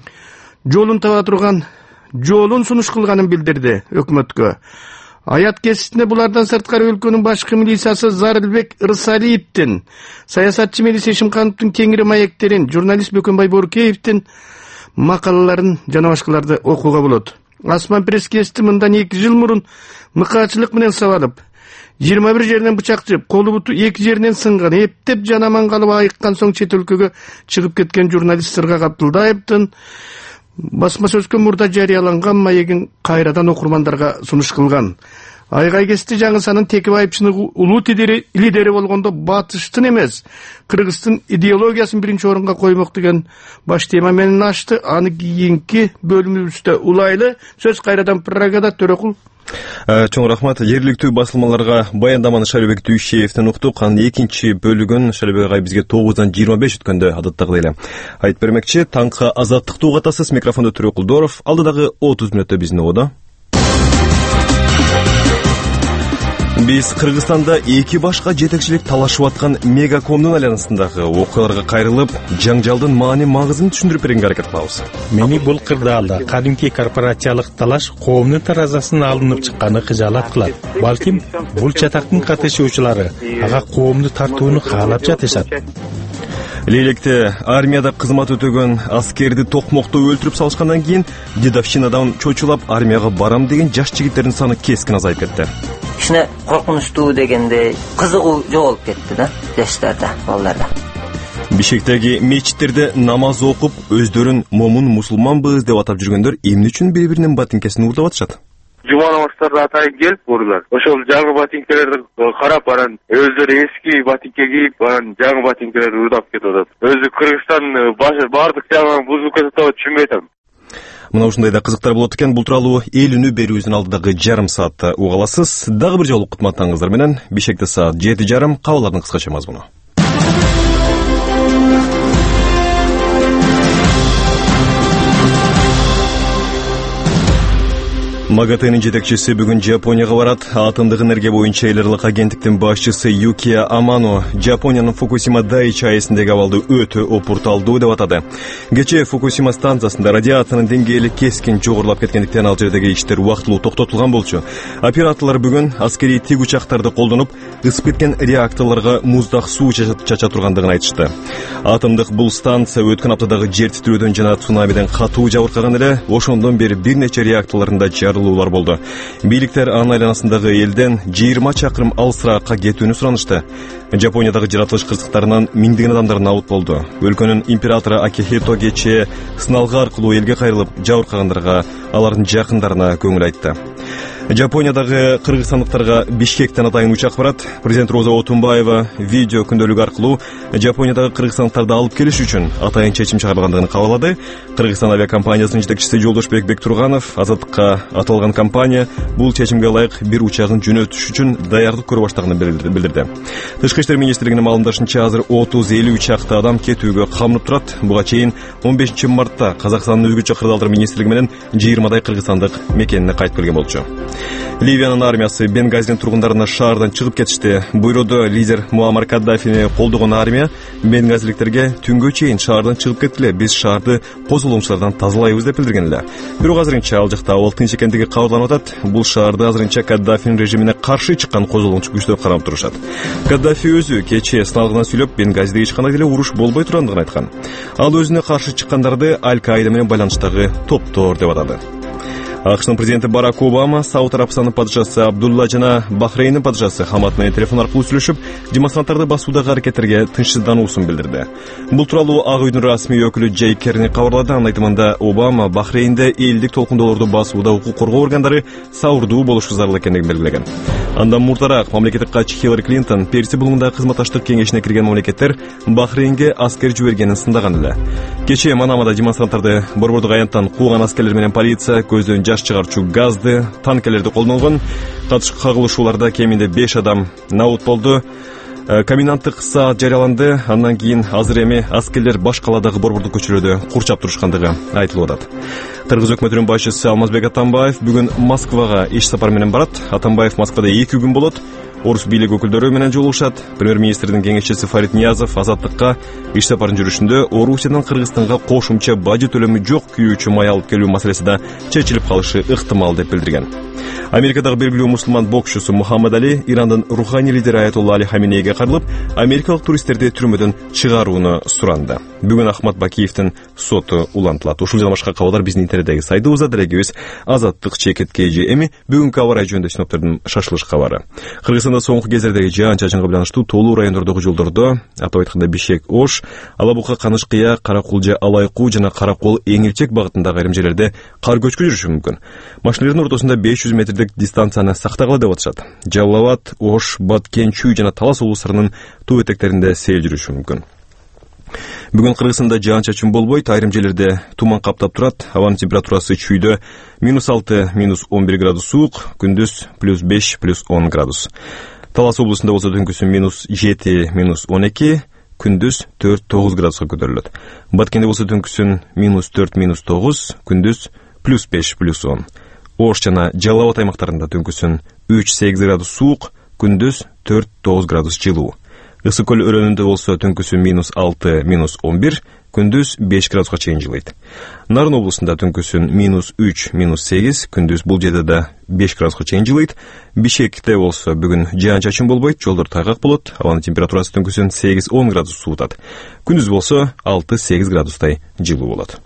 жолун таба турган жолун сунуш кылганын билдирди өкмөткө. Аят гезитинде булардан сырткары өлкөнүн башкы милициясы Зарылбек Ырсалиевдин, саясатчы Мелис Эшимкановдун кеңири маектерин, журналист Бөкөнбай Боркеевдин макалаларын жана башкаларды окууга болот. Асман пресс гезити мындан эки жыл мурун мыкаачылык менен сабалып, жыйырма бир жеринен бычак жеп, колу буту эки жеринен сынган, эптеп жанаман калып айыккан соң чет өлкөгө чыгып кеткен журналист Сыргак Абдулдаевдин басма сөзгө мурда жарыяланган маегин кайрадан окурмандарга сунуш кылган. Айгай кести жаңысанын текип айыпчынын улуу лидери болгондо батыштын эмес, Кыргыздын идеологиясын биринчи орунга коймок деген баш тема менен ачты. Аны кийинки бөлүмүбүздө улайлы сөз кайрадан Прагада Төрөкул.
Чоң рахмат. Жергиликтүү басылмаларга баяндаманы Шалибек Дүйшеевден уктук. Анын экинчи бөлүгүн Шалибек агай бизге тогуздан жыйырма беш өткөндө адаттагы эле айтып бермекчи. Таңкы азаттыкты угатасыз. Микрофондо Төрөкул Доров. Алдыдагы отуз мүнөттө биздин ободо. Биз Кыргызстанда эки башка жетекчилик талашып аткан Мегакомдун альянсындагы окуяларга кайрылып, жаңжалдын маани магызын түшүндүрүп берүүгө аракет кылабыз.
Мени бул кырдаалда кадимки корпорациялык талаш коомдун таразасынан алынып чыкканы кыжаалат кылат. Балким, бул чатактын катышуучулары ага коомду тартууну каалап жатышат.
Лейлекте армияда кызмат өтөгөн аскерди токмокто өлтүрүп салышкандан кийин дедовщинадан чочулап армияга барам деген жаш жигиттердин саны кескин азайып кетти.
Кичине коркунучтуу дегенде кызыгуу жоголуп кетти да жаштарда, балдарда.
Бишкектеги мечиттерде намаз окуп, өздөрүн момун мусулманбыз деп атап жүргөндөр эмне үчүн бири-биринин ботинкесин уурдап атышат?
Жума намаздарда атайын келип бурлар. Ошол жаңы ботинкелерди карап, анан өздөрү эски ботинке кийип, анан жаңы ботинкелерди уурдап кетип атат. Өзү Кыргызстан баардык жагынан бузулуп кетип атат, түшүнбөй атам.
Мына ушундайда кызыктар болот экен. Бул тууралуу эл үнү берүүбүздүн алдыдагы жарым саатта уга аласыз. Дагы бир жолу кутматтаңыздар менен Бишкекте саат жети жарым кабарлардын кыскача мазмуну. МАГАТЭнин жетекчиси бүгүн Жапонияга барат. Атомдук энергия боюнча эл аралык агенттиктин башчысы Юкия Амано Жапониянын Фукусима Дайчи АЭСиндеги абалды өтө опурталдуу деп атады. Кечээ Фукусима станциясында радиациянын деңгээли кескин жогорулап кеткендиктен ал жердеги иштер убактылуу токтотулган болчу. Операторлор бүгүн аскерий тик учактарды колдонуп, ысып кеткен реакторлорго муздак суу чача тургандыгын айтышты. Атомдук бул станция өткөн аптадагы жер титирөөдөн жана цунамиден катуу жабыркаган эле, ошондон бери бир нече реакторлорунда жарылуулар болду. Бийликтер анын айланасындагы элден жыйырма чакырым алысыраакка кетүүнү суранышты. Жапониядагы жаратылыш кырсыктарынан миңдеген адамдар набыт болду. Өлкөнүн императору Акихито кечээ сыналгы аркылуу элге кайрылып, жабыркагандарга, алардын жакындарына көңүл айтты. Жапониядагы кыргызстандыктарга Бишкектен атайын учак барат. Президент Роза Отунбаева видео күндөлүк аркылуу Жапониядагы кыргызстандыктарды алып келиш үчүн атайын чечим чыгарылгандыгын кабарлады. Кыргызстан авиакомпаниясынын жетекчиси Жолдошбек Бектурганов азаттыкка аталган компания бул чечимге ылайык бир учагын жөнөтүш үчүн даярдык көрө баштаганын билдирди. Тышкы иштер министрлигинин маалымдашынча азыр отуз элүү чакты адам кетүүгө камынып турат. Буга чейин он бешинчи мартта Казакстандын өзгөчө кырдаалдар министрлиги менен жыйырмадай кыргызстандык мекенине кайтып келген болчу. Ливиянын армиясы Бенгазинин тургундарына шаардан чыгып кетишти. Буйроодо лидер Муаммар Каддафини колдогон армия бенгазиликтерге түнгө чейин шаардан чыгып кеттиле, биз шаарды козголоңчулардан тазалайбыз деп билдирген эле. Бирок азырынча ал жакта абал тынч экендиги кабарланып атат. Бул шаарды азырынча Каддафинин режимине каршы чыккан козголоңчу күчтөр карап турушат. Каддафи өзү кечээ сыналгынан сүйлөп, Бенгазиде эч кандай деле уруш болбой тургандыгын айткан. Ал өзүнө каршы чыккандарды Аль-Каида менен байланыштагы топтор деп атады. АКШнын президенти Барак Обама Сауд Арабстанынын падышасы Абдулла жана Бахрейндин падышасы Хамад менен телефон аркылуу сүйлөшүп, демонстранттарды басуудагы аракеттерге тынчсыздануусун билдирди. Бул тууралуу Ак үйдүн расмий өкүлү Джей Керни кабарлады. Анын айтымында Обама Бахрейнде элдик толкундоолорду басууда укук коргоо органдары сабырдуу болушу зарыл экендигин белгилеген. Андан мурдараак мамлекеттик катчы Хиллари Клинтон Перси булуңундагы кызматташтык кеңешине кирген мамлекеттер Бахрейнге аскер жибергенин сындаган эле. Кечээ Манамада демонстранттарды борбордук аянттан кууган аскерлер менен полиция көздөн жаш чыгарчу газды, танкелерди колдонгон. Кагылышууларда кеминде беш адам набыт болду. Комендантык саат жарыяланды. Андан кийин азыр эми аскерлер баш каладагы борбордук көчөлөрдө курчап турушкандыгы айтылып атат. Кыргыз өкмөтүнүн башчысы Алмазбек Атамбаев бүгүн Москвага иш сапар менен барат. Атамбаев Москвада эки күн болот. Орус бийлик өкүлдөрү менен жолугушат. Премьер-министрдин кеңешчиси Фарид Ниязов азаттыкка иш сапарын жүрүшүндө Орусиядан Кыргызстанга кошумча бажы төлөмү жок күйүүчү май алып келүү маселеси да чечилип калышы ыктымал деп билдирген. Америкадагы белгилүү мусулман боксчусу Мухаммад Али Ирандын руханий лидери Аятолла Али Хаминейге кайрылып, америкалык туристтерди түрмөдөн чыгарууну суранды. Бүгүн Ахмат Бакиевдин соту улантылат. Ушул жана башка кабарлар биздин интернеттеги сайтыбызда дарегибиз азаттык чекит кей жи. Эми бүгүнкү аба ырайы жөнүндө синоптөрдүн шашылыш кабары. Кыргызстанда Кыргызстанда соңку кездердеги жаан-чачынга байланыштуу тоолуу райондордогу жолдордо, атап айтканда Бишкек, Ош, Алабука, Канышкыя, Каракулжа, Алайкуу жана Каракол, Эңилчек багытындагы айрым жерлерде кар көчкү жүрүшү мүмкүн. Машиналардын ортосунда беш жүз метрдик дистанцияны сактагыла деп атышат. Жалал Абад, Ош, Баткен, Чүй жана Талас облустарынын туу этектеринде сел жүрүшү мүмкүн. Бүгүн Кыргызстанда жаан-чачын болбойт, айрым жерлерде туман каптап турат. Абанын температурасы Чүйдө минус алты, минус он бир градус суук, күндүз плюс беш, плюс он градус. Талас облусунда болсо түнкүсүн минус жети, минус он эки, күндүз төрт, тогуз градуска көтөрүлөт. Баткенде болсо түнкүсүн минус төрт, минус тогуз, күндүз плюс беш, плюс он. Ош жана Жалал Абад аймактарында түнкүсүн үч, сегиз градус суук, күндүз төрт, тогуз градус жылуу. Ысык көл өрөөнүндө болсо түнкүсүн минус алты, минус он бир, күндүз беш градуска чейин жылыйт. Нарын облусунда түнкүсүн минус үч, минус сегиз, күндүз бул жерде да беш градуска чейин жылыйт. Бишкекте болсо бүгүн жаан-чачын болбойт, жолдор тайгак болот. Абанын температурасы түнкүсүн сегиз, он градус суутат. Күндүз болсо алты, сегиз градустай жылуу болот.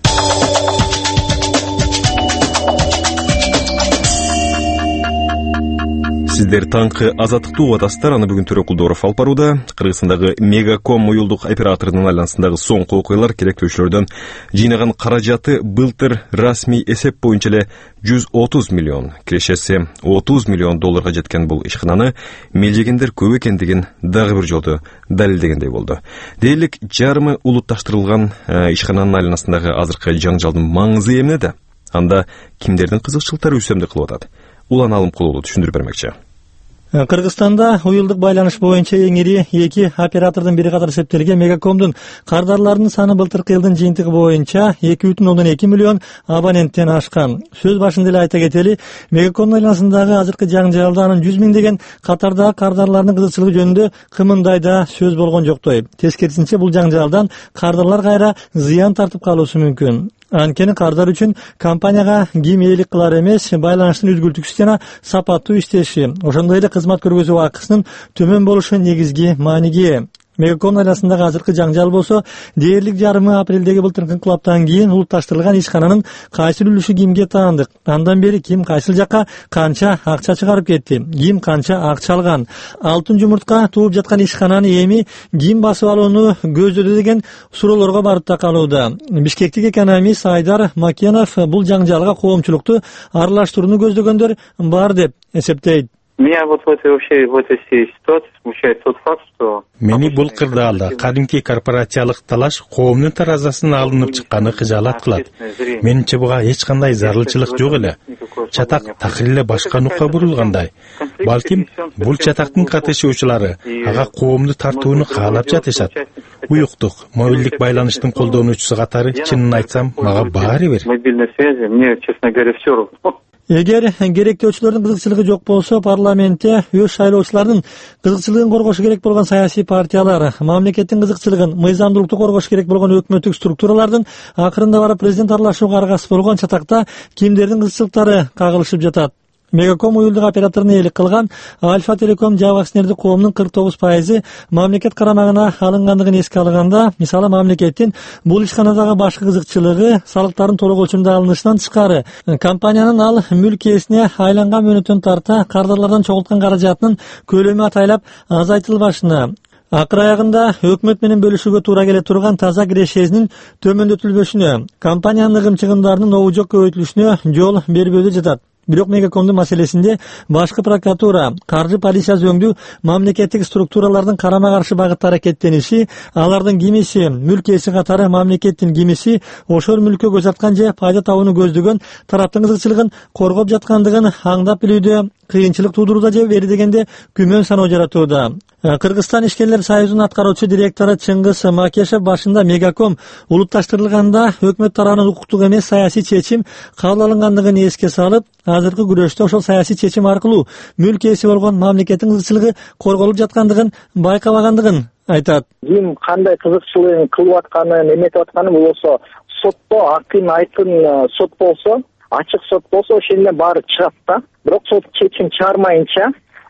Сиздер таңкы азаттыкты угуп атасыздар. Аны бүгүн Төрө Кулдоров алып барууда. Кыргызстандагы Мегаком уюлдук операторунун айланасындагы соңку окуялар керектөөчүлөрдөн жыйнаган каражаты былтыр расмий эсеп боюнча эле жүз отуз миллион, кирешеси отуз миллион долларга жеткен бул ишкананы мелжегендер көп экендигин дагы бир жолу далилдегендей болду. Дээрлик жарымы улутташтырылган ишкананын айланасындагы азыркы жаңжалдын маңызы эмнеде? Анда кимдердин кызыкчылыктары үстөмдүк кылып атат? Улан Алымкулову түшүндүрүп бермекчи.
Кыргызстанда уюлдук байланыш боюнча эң ири эки оператордун бири катары эсептелген Мегакомдун кардарларынын саны былтыркы жылдын жыйынтыгы боюнча эки бүтүн ондон эки миллион абоненттен ашкан. Сөз башында эле айта кетели, Мегакомдун айланасындагы азыркы жаңжалда анын жүз миңдеген катардагы кардарлардын кызыкчылыгы жөнүндө кымындай да сөз болгон жоктой. Тескерисинче бул жаңжалдан кардарлар кайра зыян тартып калуусу мүмкүн. Анткени кардар үчүн компанияга ким ээлик кылар эмес, байланыштын үзгүлтүксүз жана сапаттуу иштеши, ошондой эле кызмат көргөзүү акысынын төмөн болушу негизги мааниге. Мегаком айланасындагы азыркы жаңжал болсо, дээрлик жарымы апрелдеги былтыркы инкылаптан кийин улутташтырылган ишкананын кайсыл үлүшү кимге таандык, андан бери ким кайсыл жакка канча акча чыгарып кетти, ким канча акча алган, алтын жумуртка тууп жаткан ишкананы эми ким басып алууну көздөдү деген суроолорго барып такалууда. Бишкектик экономист Айдар Макенов бул жаңжалга коомчулукту аралаштырууну көздөгөндөр бар деп эсептейт.
Меня вот в этой вообще в этой всей ситуации смущает тот факт, что
мени бул кырдаалда кадимки корпорациялык талаш коомдун таразасынан алынып чыкканы кыжаалат кылат. Менимче буга эч кандай зарылчылык жок эле. Чатак такыр эле башка нукка бурулгандай. Балким бул чатактын катышуучулары ага коомду тартууну каалап жатышат. Уюктук, мобилдик байланыштын колдонуучусу катары чынын айтсам мага баары бир.
Мобильной связи мне, честно говоря, все равно.
Эгер керектөөчүлөрдүн кызыкчылыгы жок болсо, парламентте өз шайлоочулардын кызыкчылыгын коргошу керек болгон саясий партиялар, мамлекеттин кызыкчылыгын, мыйзамдуулукту коргошу керек болгон өкмөттүк структуралардын акырында барып президент аралашууга аргасыз болгон чатакта кимдердин кызыкчылыктары кагылышып жатат? Мегаком уюлдук операторуна ээлик кылган Альфа Телеком жабык акционердик коомунун кырк тогуз пайызы мамлекет карамагына алынгандыгын эске алганда, мисалы мамлекеттин бул ишканадагы башкы кызыкчылыгы салыктардын толук өлчөмдө алынышынан тышкары, компаниянын ал мүлк ээсине айланган мөөнөттөн тарта кардарлардан чогулткан каражатынын көлөмү атайлап азайтылбашына, акыр аягында өкмөт менен бөлүшүүгө туура келе турган таза кирешесинин төмөндөтүлбөшүнө, компаниянын ыгым-чыгымдарынын обу жок көбөйтүлүшүнө жол бербөөдө жатат. Бирок Мегакомдун маселесинде башкы прокуратура, каржы полициясы өңдүү мамлекеттик структуралардын карама каршы багытта аракеттениши, алардын кимиси мүлк ээси катары мамлекеттин кимиси ошол мүлккө көз аткан же пайда табууну көздөгөн тараптын кызыкчылыгын коргоп жаткандыгын аңдап билүүдө кыйынчылык туудурууда же бери дегенде күмөн саноо жаратууда. Кыргызстан ишкерлер союзунун аткаруучу директору Чыңгыз Макешев башында Мегаком улутташтырылганда өкмөт тарабынан укуктук эмес саясий чечим кабыл алынгандыгын эске салып, азыркы күрөштө ошол саясий чечим аркылуу мүлк ээси болгон мамлекеттин кызыкчылыгы корголуп жаткандыгын байкабагандыгын айтат.
Ким кандай кызыкчылыгын кылып атканын, эметип атканын болсо, сотто акын айтын сот болсо, ачык сот болсо ошол эле баары чыгат да. Бирок сот чечим чыгармайынча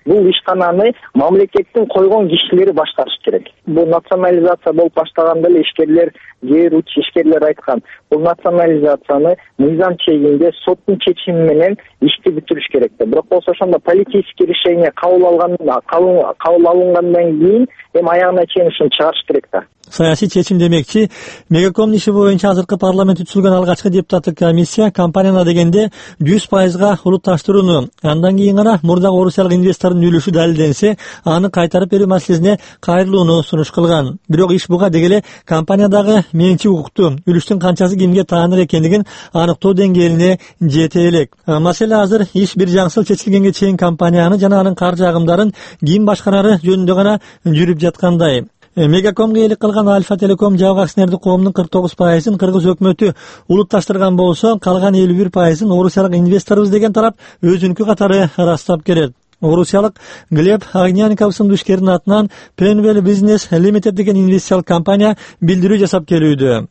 бул ишкананы мамлекеттин койгон кишилери башкарыш керек. Бул национализация болуп баштаганда эле ишкерлер, кээ бир ишкерлер айткан, бул национализацияны мыйзам чегинде соттун чечими менен ишти бүтүрүш керек деп. Бирок болсо ошондо политический решение кабыл алган кабыл алынгандан кийин эми аягына чейин ушуну чыгарыш керек да.
Саясий чечим демекчи, Мегаком иши боюнча азыркы парламентте түзүлгөн алгачкы депутаттык комиссия компанияны дегенде жүз пайызга улутташтырууну, андан кийин гана мурдагы орусиялык инвестордун үлүшү далилденсе, аны кайтарып берүү маселесине кайрылууну сунуш кылган. Бирок иш буга дегеле компаниядагы менчик укукту, үлүштүн канчасы кимге тааныр экендигин аныктоо деңгээлине жете элек. Маселе азыр иш бир жаңсыл чечилгенге чейин компанияны жана анын каржы агымдарын ким башкарары жөнүндө гана жүрүп жаткандай. Мегакомго ээлик кылган Альфа Телеком жабык акционердик коомунун кырк тогуз пайызын кыргыз өкмөтү улутташтырган болсо, калган элүү бир пайызын орусиялык инвесторбуз деген тарап өзүнүкү катары ырастап келет. Орусиялык Глеб Огнянников сындуу ишкердин атынан Penwell Business Limited деген инвестициялык компания билдирүү жасап келүүдө.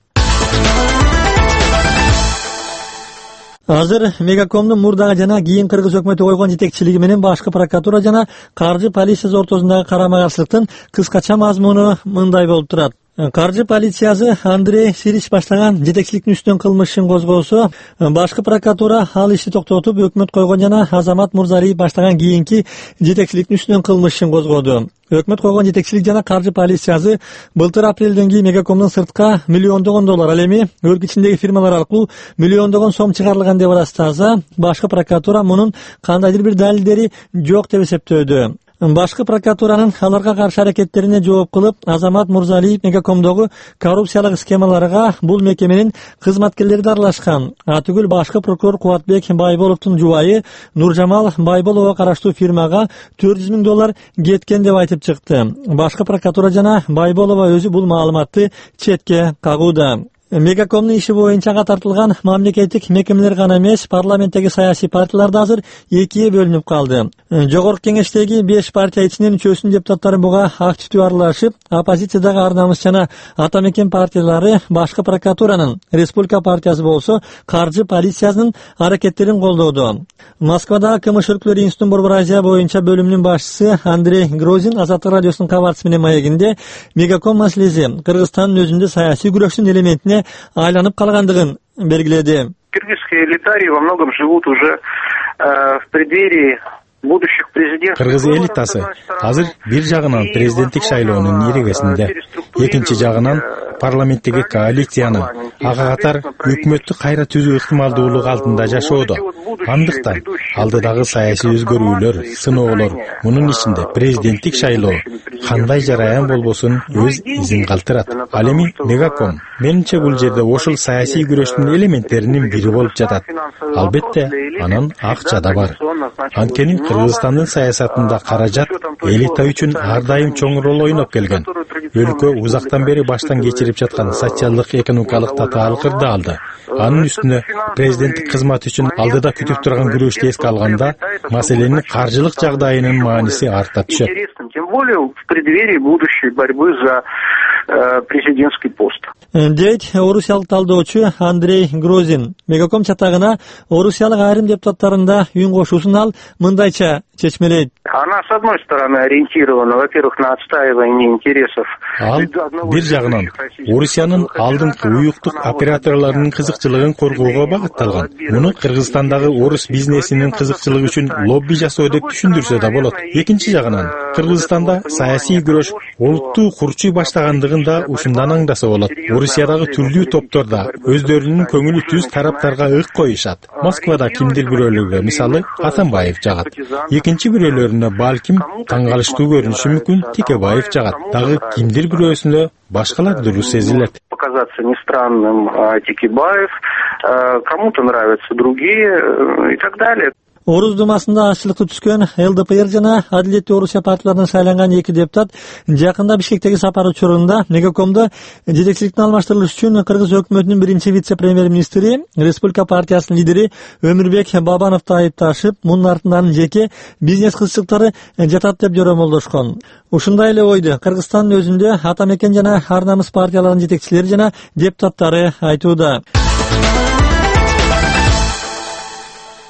Азыр Мегакомдун мурдагы жана кийин кыргыз өкмөтү койгон жетекчилиги менен башкы прокуратура жана каржы полициясы ортосундагы карама-каршылыктын кыскача мазмуну мындай болуп турат. Каржы полициясы Андрей Сирич баштаган жетекчиликтин үстүнөн кылмыш ишин козгосо, башкы прокуратура ал ишти токтотуп, өкмөт койгон жана Азамат Мурзалиев баштаган кийинки жетекчиликтин үстүнөн кылмыш ишин козгоду. Өкмөт койгон жетекчилик жана каржы полициясы былтыр апрелден кийин Мегакомдун сыртка миллиондогон доллар, ал эми өлкө ичиндеги фирмалар аркылуу миллиондогон сом чыгарылган деп ырастаса, башкы прокуратура мунун кандайдыр бир далилдери жок деп эсептөөдө. Башкы прокуратуранын аларга каршы аракеттерине жооп кылып, Азамат Мурзалиев Мегакомдогу коррупциялык схемаларга бул мекеменин кызматкерлери да аралашкан. Атүгүл башкы прокурор Кубатбек Байболовдун жубайы Нуржамал Байболова караштуу фирмага төрт жүз миң доллар кеткен деп айтып чыкты. Башкы прокуратура жана Байболова өзү бул маалыматты четке кагууда. Мегакомдун иши боюнча тартылган мамлекеттик мекемелер гана эмес, парламенттеги саясий партиялар да азыр экиге бөлүнүп калды. Жогорку кеңештеги беш партия ичинен үчөөсүнүн депутаттары буга активдүү аралашып, оппозициядагы Ар намыс жана Ата мекен партиялары башкы прокуратуранын, Республика партиясы болсо каржы полициясынын аракеттерин колдоодо. Москвадагы КМШ өлкөлөр институтунун Борбор Азия боюнча бөлүмүнүн башчысы Андрей Грозин Азаттык радиосунун кабарчысы менен маегинде Мегаком маселеси Кыргызстандын өзүндө саясий күрөштүн элементине айланып калгандыгын белгиледи.
Кыргызские элитарии во многом живут уже э, в преддверии будущих президентов.
Кыргыз элитасы азыр бир жагынан президенттик шайлоонун эрегесинде, экинчи жагынан парламенттеги коалициянын, ага катар өкмөттү кайра түзүү ыктымалдуулугу алдында жашоодо. Андыктан алдыдагы саясий өзгөрүүлөр, сыноолор, мунун ичинде президенттик шайлоо кандай жараян болбосун өз изин калтырат. Ал эми Мегаком менимче бул жерде ошол саясий күрөштүн элементтеринин бири болуп жатат. Албетте анан акча да бар. Анткени Кыргызстандын саясатында каражат элита үчүн ар дайым чоң роль ойноп келген. Өлкө узактан бери баштан кечирип жаткан социалдык экономикалык татаалыкырды алды. Анын үстүнө президенттик кызмат үчүн алдыда күтүп турган күрөштү эске алганда, маселенин каржылык жагдайынын мааниси арта түшөт.
Тем более в преддверии будущей борьбы за президентский пост.
Дейт орусиялык талдоочу Андрей Грозин. Мегаком чатагына орусиялык айрым депутаттарында үн кошуусун ал мындайча чечмелейт.
Она, с одной стороны, ориентирована, во-первых, на отстаивание интересов.
Ал бир жагынан Орусиянын алдыңкы уюктук операторлорунун кызыкчылыгын коргоого багытталган. Муну Кыргызстандагы орус бизнесинин кызыкчылыгы үчүн лобби жасоо деп түшүндүрсө да болот. Экинчи жагынан Кыргызстанда саясий күрөш олуттуу курчуй баштагандыгын да ушундан аңдаса болот. Орусиядагы түрдүү топтор да өздөрүнүн көңүлү түз тараптарга ык коюшат. Москвада кимдир бирөөлөргө, мисалы, Атамбаев жагат. Экинчи бирөөлөрүнө балким таң калыштуу көрүнүшү мүмкүн Текебаев жагат. Дагы кимдир бирөөсүнө башкалар дурус сезилет.
Показаться не странным Текебаев, кому-то нравятся другие и так далее.
Орус думасында ашчылыкты түскөн ЛДПР жана Адилеттүү Орусия партияларынан сайланган эки депутат жакында Бишкектеги сапар учурунда Мегакомдо жетекчиликтин алмаштырылышы үчүн Кыргыз өкмөтүнүн биринчи вице-премьер-министри, Республика партиясынын лидери Өмүрбек Бабановду айыпташып, мунун артынан жеке бизнес кызчылыктары жатат деп жоромолдошкон. Ушундай эле ойду Кыргызстандын өзүндө Ата мекен жана Ар намыс партияларынын жетекчилери жана депутаттары айтууда.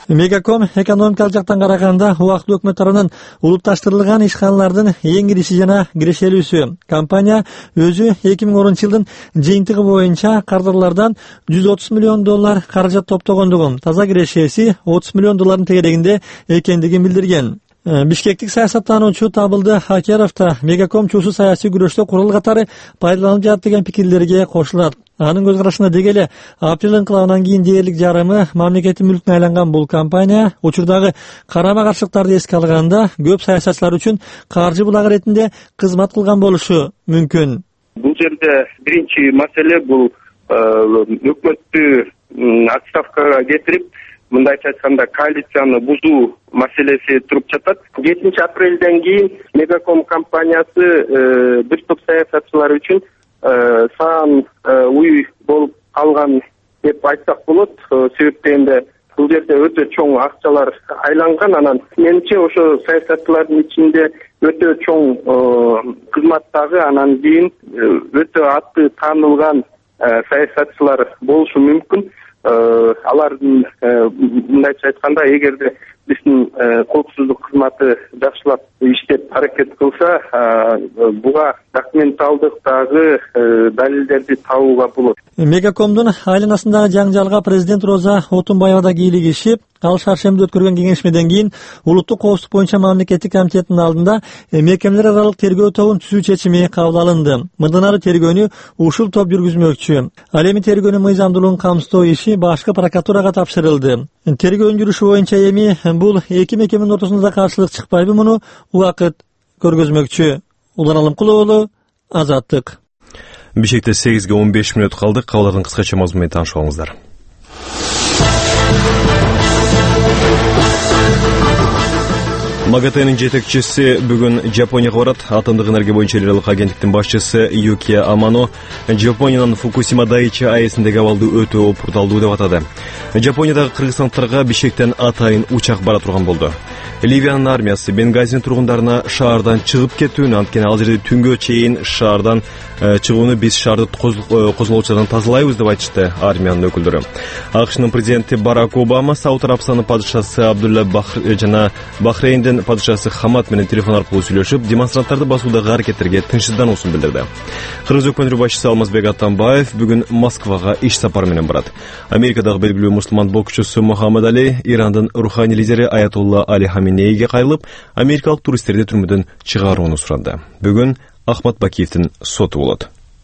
Мегаком экономикалык жактан караганда убактылуу өкмөт тарабынан улутташтырылган ишканалардын эң кириши жана кирешелүүсү. Компания өзү эки миң онунчу жылдын жыйынтыгы боюнча кардарлардан жүз отуз миллион доллар каражат топтогондугун, таза кирешеси отуз миллион доллардын тегерегинде экендигин билдирген. Бишкектик саясаттануучу Табылды Акеров да Мегаком чуусу саясий күрөштө курал катары пайдаланылып жатат деген пикирлерге кошулат. Анын көз карашына деги эле апрель инкылабынан кийин дээрлик жарымы мамлекеттин мүлкүнө айланган бул компания учурдагы карама каршылыктарды эске алганда көп саясатчылар үчүн каржы булагы иретинде кызмат кылган болушу мүмкүн.
Бул жерде биринчи маселе бул өкмөттү отставкага кетирип, мындайча айтканда коалицияны бузуу маселеси туруп жатат. жетинчи апрелден кийин Мегаком компаниясы бир топ саясатчылар үчүн саан уй болуп калган деп айтсак болот. Себеп дегенде бул жерде өтө чоң акчалар айланган. Анан менимче ошо саясатчылардын ичинде өтө чоң кызматтагы, анан кийин өтө аты таанылган саясатчылар болушу мүмкүн. Алардын мындайча айтканда, эгерде биздин коопсуздук кызматы жакшылап иштеп аракет кылса, буга документалдыктагы далилдерди табууга болот.
Мегакомдун айланасындагы жаңжалга президент Роза Отунбаева да кийлигишип, ал шаршембиде өткөргөн кеңешмеден кийин улуттук коопсуздук боюнча мамлекеттик комитеттин алдында мекемелер аралык тергөө тобун түзүү чечими кабыл алынды. Мындан ары тергөөнү ушул топ жүргүзмөкчү. Ал эми тергөөнүн мыйзамдуулугун камсыздоо иши башкы прокуратурага тапшырылды. Тергөөнүн жүрүшү боюнча эми бул эки мекеменин ортосунда да каршылык чыкпайбы, муну убакыт көргөзмөкчү. Улан Алымкулов уулу, Азаттык.
Бишкекте сегизге он беш мүнөт калды. Кабарлардын кыскача мазмуну менен таанышып алыңыздар. МАГАТЭнин жетекчиси бүгүн Жапонияга барат. Атомдук энергия боюнча эл аралык агенттиктин башчысы Юкия Амано Жапониянын Фукусима Дайчи АЭСиндеги абалды өтө опурталдуу деп атады. Жапониядагы кыргызстандыктарга Бишкектен атайын учак бара турган болду. Ливиянын армиясы Бенгазинин тургундарына шаардан чыгып кетүүнү, анткени ал жерде түнгө чейин шаардан чыгууну биз шаарды козголоочулардан тазалайбыз деп айтышты армиянын өкүлдөрү. АКШнын президенти Барак Обама Сауд Арабстанынын падышасы Абдулла Бахр жана Бахрейндин падышасы Хамад менен телефон аркылуу сүйлөшүп, демонстранттарды басуудагы аракеттерге тынчсыздануусун билдирди. Кыргыз өкмөтүнүн башчысы Алмазбек Атамбаев бүгүн Москвага иш сапары менен барат. Америкадагы белгилүү мусулман боксчусу Мухаммад Али Ирандын руханий лидери Аятолла Али Хаминейге кайрылып, америкалык туристтерди түрмөдөн чыгарууну суранды. Бүгүн Ахмат Бакиевдин соту болот.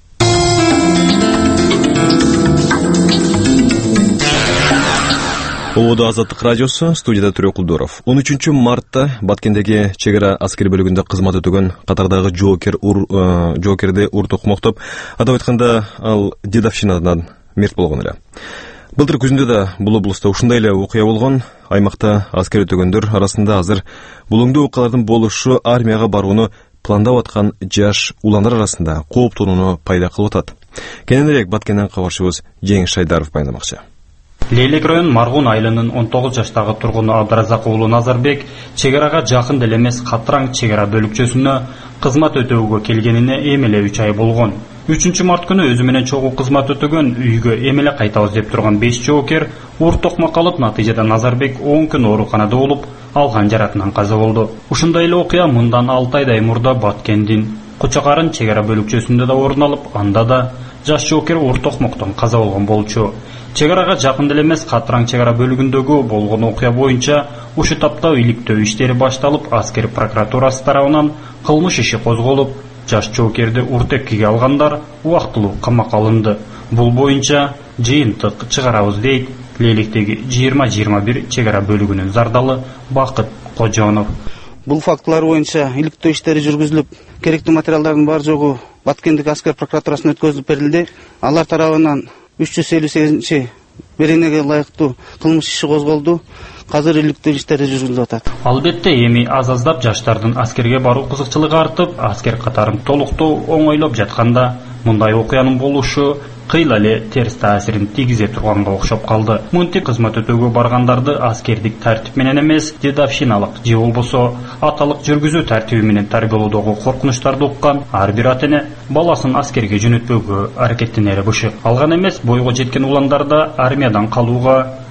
Оодо Азаттык радиосу, студияда Түрө Кулдуров. он үчүнчү мартта Баткендеги чек ара аскери бөлүгүндө кызмат өтөгөн катардагы жоокер ур жоокерди ур токмоктоп, атап айтканда ал дедовщинадан мерт болгон эле. Былтыр күзүндө да бул облустта ушундай эле окуя болгон. Аймакта аскер өтөгөндөр арасында азыр булуңдуу окуялардын болушу армияга барууну пландап аткан жаш уландар арасында кооптонууну пайда кылып атат. Кененирээк Баткенден кабарчыбыз Жеңиш Шайдаров баяндамакчы.
Лейлек район Маргун айылынын он тогуз жаштагы тургуну Абдыразак уулу Назарбек чек арага жакын деле эмес Катраң чек ара бөлүкчөсүнө кызмат өтөөгө келгенине эми эле үч ай болгон. үчүнчү март күнү өзү менен чогуу кызмат өтөгөн, үйгө эми эле кайтабыз деп турган беш жоокер ур токмок калып, натыйжада Назарбек он күн ооруканада болуп, алган жаракатынан каза болду. Ушундай эле окуя мындан алты айдай мурда Баткендин Кучакарын чек ара бөлүкчөсүндө да орун алып, анда да жаш жоокер ур токмоктон каза болгон болчу. Чек арага жакын деле эмес Катраң чек ара бөлүгүндөгү болгон окуя боюнча ушу тапта иликтөө иштери башталып, аскер прокуратурасы тарабынан кылмыш иши козголуп, жаш жоокерди уртеккиге алгандар убактылуу камакка алынды. Бул боюнча жыйынтык чыгарабыз дейт Лейлектеги жыйырма жыйырма бир чек ара бөлүгүнүн зардалы Бакыт Кожонов.
Бул фактылар боюнча иликтөө иштери жүргүзүлүп, керектүү материалдардын бар жогу Баткендик аскер прокуратурасына өткөзүлүп берилди. Алар тарабынан үч жүз элүү сегизинчи беренеге ылайыктуу кылмыш иши козголду. Азыр иликтөө иштери жүргүзүлүп атат.
Албетте эми аз-аздап жаштардын аскерге баруу кызыкчылыгы артып, аскер катарын толуктоо оңойлоп жатканда, мындай окуянын болушу кыйла эле терс таасирин тийгизе турганга окшоп калды. Мынтип кызмат өтөөгө баргандарды аскердик тартип менен эмес, дедовщиналык же болбосо аталык жүргүзүү тартиби менен тарбиялоодогу коркунучтарды уккан ар бир ата эне баласын аскерге жөнөтпөөгө аракеттенери бышык. Алган эмес, бойго жеткен уландар да армиядан калууга,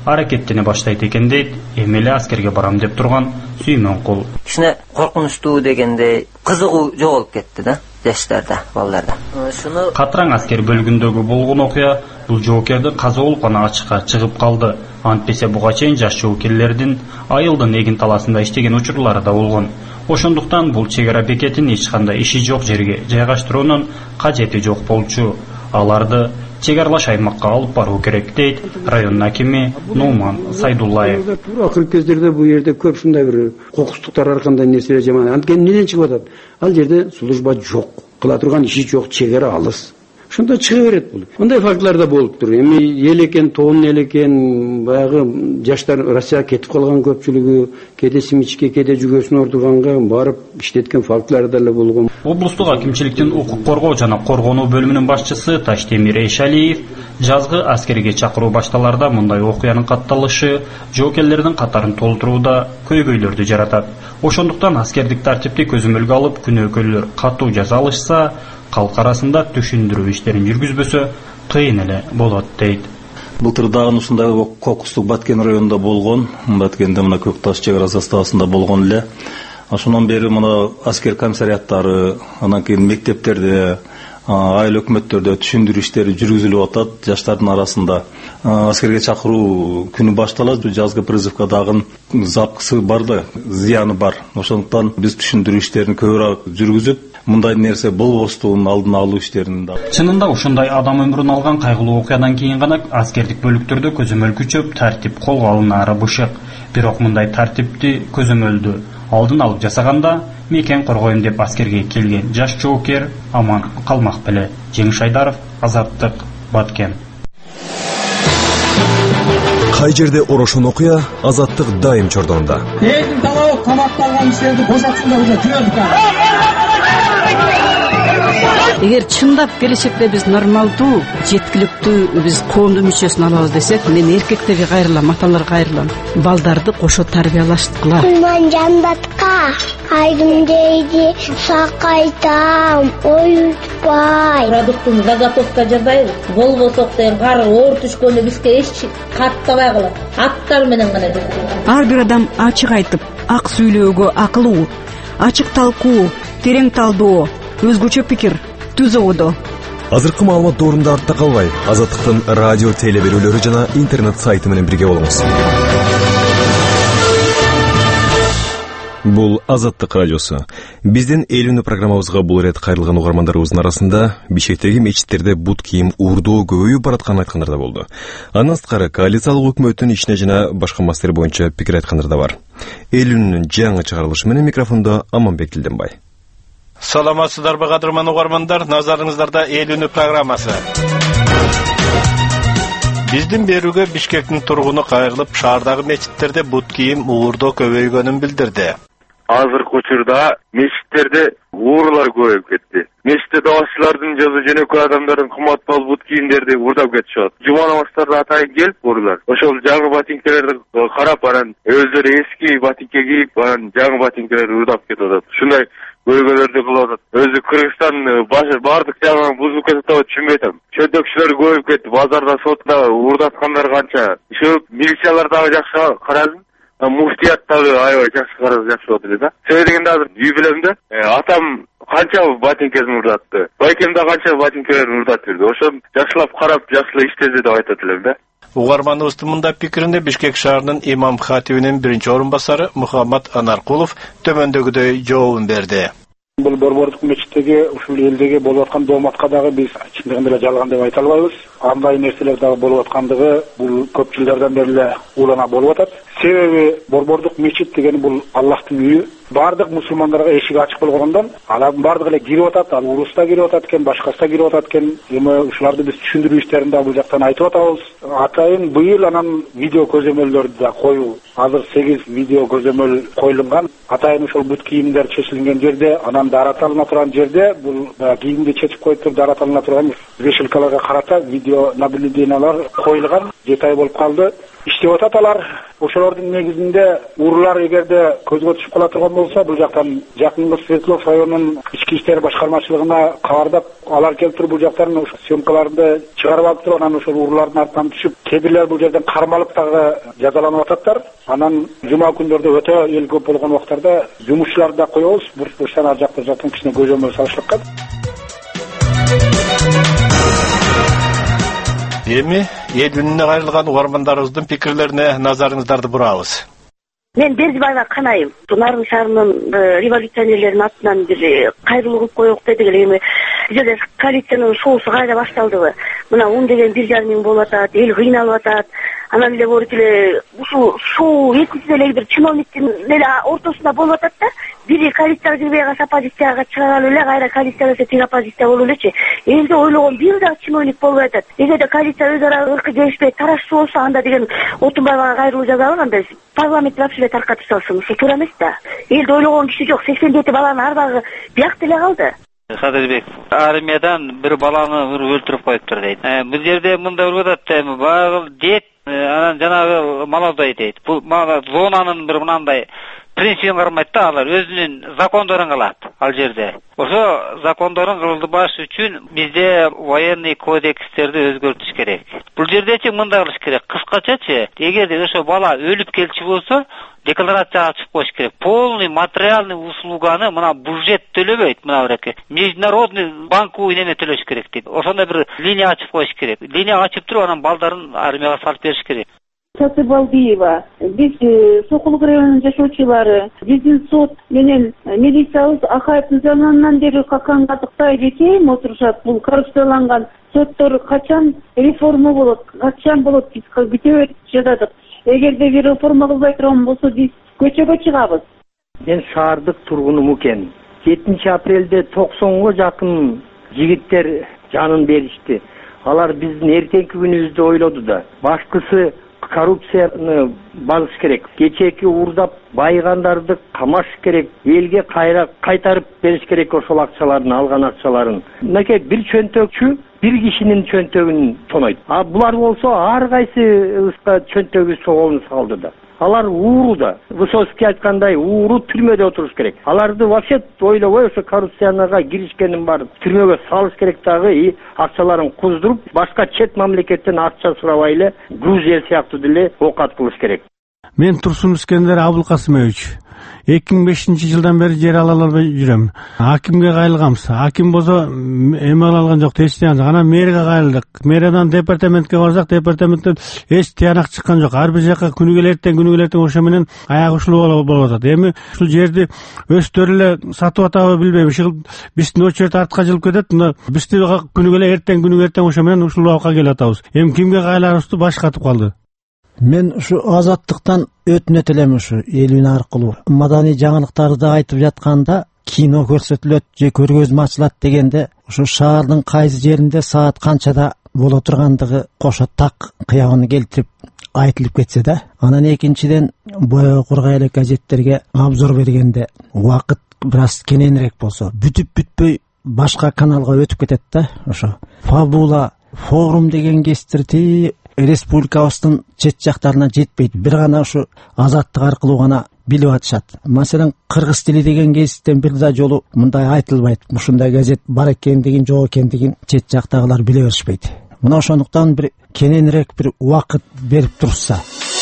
аракеттене баштайт экен дейт эми эле аскерге барам деп турган Сүймөнкул.
Кичине коркунучтуу дегенде кызыгуу жоголуп кетти да жаштарда, балдарда. Шуну
Катраң аскер бөлүгүндөгү болгон окуя бул жоокерди казоолуп гана ачыкка чыгып калды. Антпесе буга чейин жаш жоокерлердин айылдын эгин таласында иштеген учурлары да болгон. Ошондуктан бул чек ара бекетин эч кандай иши жок жерге жайгаштыруунун кажети жок болчу. Аларды чек аралаш аймакка алып баруу керек дейт район акими Нуман Сайдуллаев.
Акыркы кездерде бул жерде көп ушундай бир кокустуктар ар кандай нерселер жаман. Анткени эмнеден чыгып атат? Ал жерде служба жок, кыла турган иши жок, чек ара алыс. Шунда чыга берет бул. Мындай фактлар да болуп тур. Эми эл экен, тоон эл экен, баягы жаштар Россияга кетип калган көпчүлүгү кеде Симичке, кеде Жүгөсүн ортурганга барып иштеткен фактлар да болгон.
Облустук акимчиликтин укук коргоо жана коргонуу бөлүмүнүн башчысы Таштемир Эйшалиев жазгы аскерге чакыруу башталарда мындай окуянын катталышы жоокерлердин катарын толтурууда көйгөйлөрдү жаратат. Ошондуктан аскердик тартипти көзөмөлгө алып күнөөкөрлөр катуу жаза алышса, калк арасында түшүндүрүү иштерин жүргүзбөсө кыйын эле болот дейт.
Былтыр дагы ушундай кокустук Баткен районунда болгон, Баткенде мына Көк Таш чек ара заставасында болгон эле. Ошондон бери мына аскер комиссариаттары, анан кийин мектептерде, айыл өкмөттөрдө түшүндүрүү иштери жүргүзүлүп атат. Жаштардын арасында аскерге чакыруу күнү башталат. Жазгы призывга дагы запкысы бар да, зыяны бар. Ошондуктан биз түшүндүрүү иштерин көбүрөөк жүргүзүп, мындай нерсе болбостугун алдын алуу иштерин да.
Чынында ушундай адам өмүрүн алган кайгылуу окуядан кийин гана аскердик бөлүктөрдө көзөмөл күчөп, тартип колго алынаары бышык. Бирок мындай тартипти көзөмөлдү алдын алып жасаганда мекен коргойм деп аскерге келген жаш жоокер аман калмак беле. Жеңиш Айдаров, Азаттык, Баткен.
Кай жерде орошон окуя, Азаттык дайым чордонунда.
Элдин талабы камакталган кишилерди бошотсундар, уже жүрөдүк.
Эгер чындап келечекте биз нормалдуу, жеткиликтүү биз коомдун мүчөсүн алабыз десек, мен эркектерге кайрылам, аталарга кайрылам. Балдарды кошо тарбиялаштыгыла.
Мен жандатка айдым дейди, сакайтам, оютпай.
Продуктун заготовка жасайбыз. Болбосок деген кар оор түшкөндө бизге эч каттабайгыла. Аттар менен гана жасайбыз.
Ар бир адам ачык айтып, ак сүйлөөгө акылуу, ачык талкуу, терең талдоо, өзгөчө пикир түзүүдө.
Азыркы маалымат доорунда артта калбай, Азаттыктын радио теле берүүлөрү жана интернет сайты менен бирге болуңуз. Бул Азаттык радиосу. Биздин элүүнү программабызга бул ирет кайрылган угармандарыбыздын арасында Бишкектеги мечиттерде бут кийим уурдоо көбөйүп баратканын айткандар да болду. Андан сырткары коалициялык өкмөттүн ишине жана башка маселелер боюнча пикир айткандар да бар. Элүүнүн жаңы чыгарылышы менен микрофондо Аманбек Тилденбай.
Саламатсыздарбы кадырман угармандар, назарыңыздарда элүүнү программасы. Биздин берүүгө Бишкектин тургуну кайрылып, шаардагы мечиттерде бут кийим уурдоо көбөйгөнүн билдирди.
Азыркы учурда мечиттерде уурулар көбөйүп кетти. Мечитте даашчылардын жозу жөнөкөй адамдардын кымбатбал бут кийимдерди уурдап кетишет. Жума намаздарда атайын келип уурулар. Ошол жаңы ботинкелерди карап, анан өздөрү эски ботинке кийип, анан жаңы ботинкелерди уурдап кетип атат. Ушундай көйгөйлөрдү кылып атат. Өзү Кыргызстан баардык жагынан бузулуп кетип атат, түшүнбөй атам. Чөйдөкчүлөр көбөйүп кетти, базарда сотта уурдаткандар канча. Ошо милициялар дагы жакшы карадым. Муфтият дагы аябай жакшы карап жакшы болот эле да. Себеби дегенде азыр үй билемде, атам канча ботинкесин уурдатты. Байкем да канча ботинкелерин уурдатып жүрдү. Ошо жакшылап карап, жакшылап иштеди деп айтат элем да.
Угарманыбыздын мындай пикиринде Бишкек шаарынын имам хатибинин биринчи орун басары Мухаммад Анаркулов төмөндөгүдөй жообун берди.
Бул борбордук мечиттеги ушул элдеги болуп аткан дооматка дагы биз чындыгында эле жалган деп айта албайбыз. Андай нерселер дагы болуп аткандыгы бул көп жылдардан бери эле улана болуп атат. Себеби борбордук мечит деген бул Аллахтын үйү. Бардык мусулмандарга эшиги ачык болгондон алардын бардыгы эле кирип атат, ал уруста кирип атат экен, башкасы да кирип атат экен. Эми ушуларды биз түшүндүрүү иштерин да бул жактан айтып атабыз. Атайын быйыл анан видео көзөмөлдөрдү да коюу. Азыр сегиз видео көзөмөл коюлган. Атайын ошол бут кийимдер чечилген жерде, анан дарат алына турган жерде бул кийимди чечип коюп туруп дарат алына турган вешалкаларга карата видео наблюдениялар коюлган. жети ай болуп калды. иштеп атат алар. Ошолордун негизинде урлар эгерде көзгө түшүп кала турган болсо, бул жактан жакынкы Свердлов районунун ички иштер башкармачылыгына кабардап, алар келип туруп бул жактан ошо съемкаларды чыгарып алып туруп, анан ошол урлардын артынан түшүп, кээ бирлер бул жерден кармалып дагы жазаланып ататтар. Анан жума күндөрдө өтө эл көп болгон убактарда жумушчуларды да коебуз, бурчтан ар жакта жаткан кичине көзөмөл салышлыкка.
Эми эл үнүнө кайрылган угармандарыбыздын пикирлерине назарыңыздарды бурабыз.
Мен Бердибаева Канайым, Нарын шаарынын революционерлеринин атынан бир кайрылуу кылып коелук дедик эле. Эми бул жерде коалициянын шоусу кайра башталдыбы? Мына он деген бир жарым миң болуп атат, эл кыйналып атат. Анан эле болуп эле ушул шоу экинчи эле бир чиновниктин эле ортосунда болуп атат да. Бири коалицияга кирбей калса оппозицияга чыгарып эле, кайра коалиция кирсе тиги оппозиция болуп элечи. Элди ойлогон бир да чиновник болбой атат. Эгерде коалиция өз ара ыркы келишпей тарашчу болсо, анда деген Отунбаевага кайрылуу жазабы кандай? Парламент вообще таркатып салсын, ушул туура эмес да. Элди ойлогон киши жок, сексен жети баланын арбагы биякта эле калды.
Садырбек, армиядан бир баланы бир өлтүрүп коюптур дейт. Бул жерде мындай болуп атат, баягы дет, анан жанагы молодой дейт. Бул зонанын бир мындай принцибин кармайт да, алар өзүнүн закондорун кылат ал жерде. Ошо закондорун кылдырбаш үчүн бизде военный кодекстерди өзгөртүш керек. Бул жердечи мындай кылыш керек. Кыскачачы, эгерде ошо бала өлүп келчү болсо, декларация ачып коюш керек. Полный материальный услуганы мына бюджет төлөбөйт, мына бирке. Международный банковый неме төлөш керек дейт. Ошондой бир линия ачып коюш керек. Линия ачып туруп, анан балдарын армияга салып бериш керек.
Балдиева, биз Сокулук районунун жашоочулары, биздин сот менен милициябыз Акаевдин заманынан бери каканга тыктай бекем отурушат. Бул коррупцияланган соттор качан реформа болот, качан болот, биз күтүп жатат. Эгерде бир реформа кылбай турган болсо, биз көчөгө чыгабыз.
Мен шаардык тургуну Мукен. жетинчи апрелде токсонго жакын жигиттер жанын беришти. Алар биздин эртеңки күнүбүздү ойлоду да. Башкысы коррупцияны багыш керек. Кечеки уурдап байгандарды камаш керек. Элге кайра кайтарып бериш керек ошол акчаларын, алган акчаларын. Мынакей бир чөнтөкчү бир кишинин чөнтөгүн тонойт. А булар болсо ар кайсыбызга чөнтөгү соголуну салды да. Алар ууру да. Высоцкий айткандай, ууру түрмөдө отуруш керек. Аларды вообще ойлобой ошо коррупцияга киришкенин бар түрмөгө салыш керек дагы, и акчаларын куздуруп, башка чет мамлекеттен акча сурабай эле Грузия сыяктуу деле окат кылыш керек.
Мен Турсун Искендер Абылкасымович. эки миң бешинчи жылдан бери жер ала албай жүрөм. Акимге кайрылганбыз. Аким болсо эме ала алган жок, эч нерсе. Анан мэрге кайрылдык. Мэриядан департаментке барсак, департаменттен эч тыянак чыккан жок. Ар бир жака күнүгө эртең, күнүгө эртең ошо менен аяк ушулуу болуп атат. Эми ушул жерди өздөрү эле сатып атабы билбейм. Ушул биздин очередь артка жылып кетет. Бизди күнүгө эле эртең, күнүгө эртең ошо менен ушулууга келип атабыз. Эми кимге кайрыларыбызды баш катып калды.
Мен ушу азаттыктан өтүнөт элем, ушу элүүн аркылуу маданий жаңылыктарды айтып жатканда, кино көрсөтүлөт же көргөзмө ачылат дегенде, ушу шаардын кайсы жеринде саат канчада боло тургандыгы кошо так кыябын келтирип айтылып кетсе да, анан экинчиден боё кургай элек газеттерге обзор бергенде убакыт бир аз кененирээк болсо, бүтүп бүтпөй башка каналга өтүп кетет да. Ошо фабула, форум деген кестирти республикабыздын чет жактарына жетпейт. Бир гана ушу азаттык аркылуу гана билип атышат. Маселен, кыргыз тили деген гезиттен бир да жолу мындай айтылбайт. Ушундай газет бар экендигин, жок экендигин чет жактагылар биле беришпейт. Мына ошондуктан бир кененирээк бир убакыт берип турса.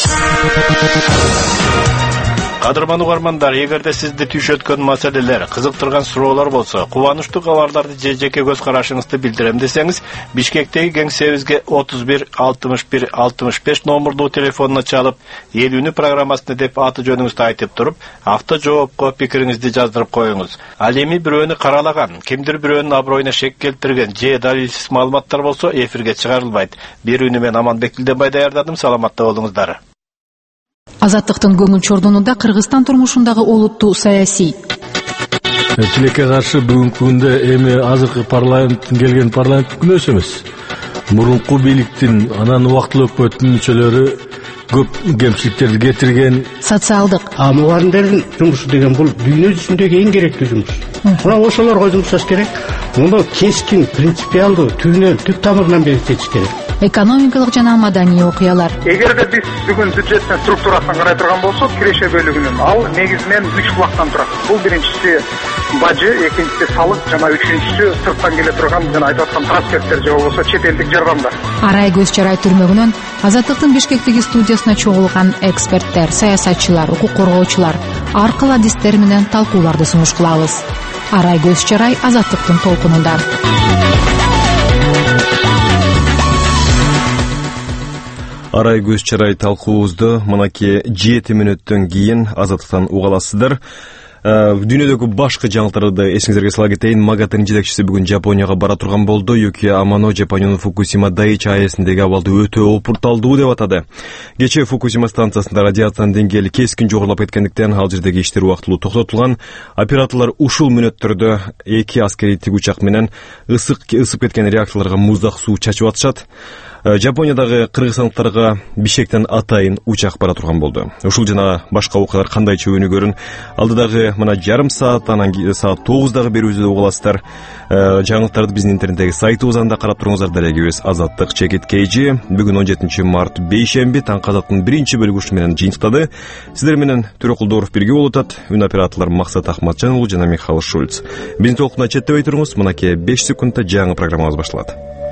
Кадырман угармандар, эгерде сизди түйшөткөн маселелер, кызыктырган суроолор болсо, кубанычтуу кабарларды же жеке көз карашыңызды билдирем десеңиз, Бишкектеги кеңсебизге отуз бир алтымыш бир алтымыш беш номурдуу телефонуна чалып, элүүнү программасына деп аты жөнүңүздү айтып туруп, авто жоопко пикириңизди жаздырып коюңуз. Ал эми бирөөнү каралаган, кимдир бирөөнүн аброюна шек келтирген же далилсиз маалыматтар болсо эфирге чыгарылбайт. Берүүнү мен Аманбек Дилденбай даярдадым. Саламатта болуңуздар.
Азаттыктын көңүл чордунунда Кыргызстан турмушундагы олуттуу саясий.
Тилекке каршы бүгүнкү күндө эми азыркы парламенттин келген парламент күнөөсү эмес. Мурунку бийликтин анан убактылуу өкмөттүн мүчөлөрү көп кемчиликтерди кетирген.
Социалдык.
А мугалимдердин жумушу деген бул дүйнө жүзүндөгү эң керектүү жумуш. Мына ошолорго жумшаш керек. Муну кескин, принципиалдуу, түбүнөн, түп тамырынан бекитиш керек.
экономикалык жана маданий окуялар.
Эгерде биз бүгүн бюджеттин структурасын карай турган болсок, киреше бөлүгүнүн ал негизинен үч булактан турат. Бул биринчиси бажы, экинчиси салык жана үчүнчүсү сырттан келе турган жана айтып аткан трансферттер же болбосо чет элдик жардамдар.
Арай көз чарай түрмөгүнөн Азаттыктын Бишкектеги студиясына чогулган эксперттер, саясатчылар, укук коргоочулар ар кыл адистер менен талкууларды сунуш кылабыз. Арай көз чарай Азаттыктын толкунунда.
Арай көз чарай талкуубузду мынакей жети мүнөттөн кийин Азаттыктан уга аласыздар. Дүйнөдөгү башкы жаңылыктарды эсиңиздерге сала кетейин. Магатынын жетекчиси бүгүн Жапонияга бара турган болду. Юкия Амано Жапониянын Фукусима Дайичи АЭСиндеги абалды өтө опурталдуу деп атады. Кечээ Фукусима станциясында радиациянын деңгээли кескин жогорулап кеткендиктен ал жердеги иштер убактылуу токтотулган. Операторлор ушул мүнөттөрдө эки аскерий тигучак менен ысык ысып кеткен реакторлорго муздак суу чачып атышат. Жапониядагы кыргызстандыктарга Бишкектен атайын учак бара турган болду. Ушул жана башка окуялар кандай чөгүүнү алдыдагы мына жарым саат, анан саат тогуздагы берүүбүздө уга аласыздар. Жаңылыктарды биздин интернеттеги сайтыбыздан да карап туруңуздар. Дарегибиз Азаттык чекит кейжи. Бүгүн он жетинчи март бейшемби таңкы Азаттын биринчи бөлүгү менен жыйынтыктады. Сиздер менен Түрө Кулдоров бирге болуп атат. Үн операторлор Максат Ахматжан уулу жана Михаил Шульц. Биздин толкунда четтебей туруңуз. Мынакей беш секундта жаңы программабыз башталат.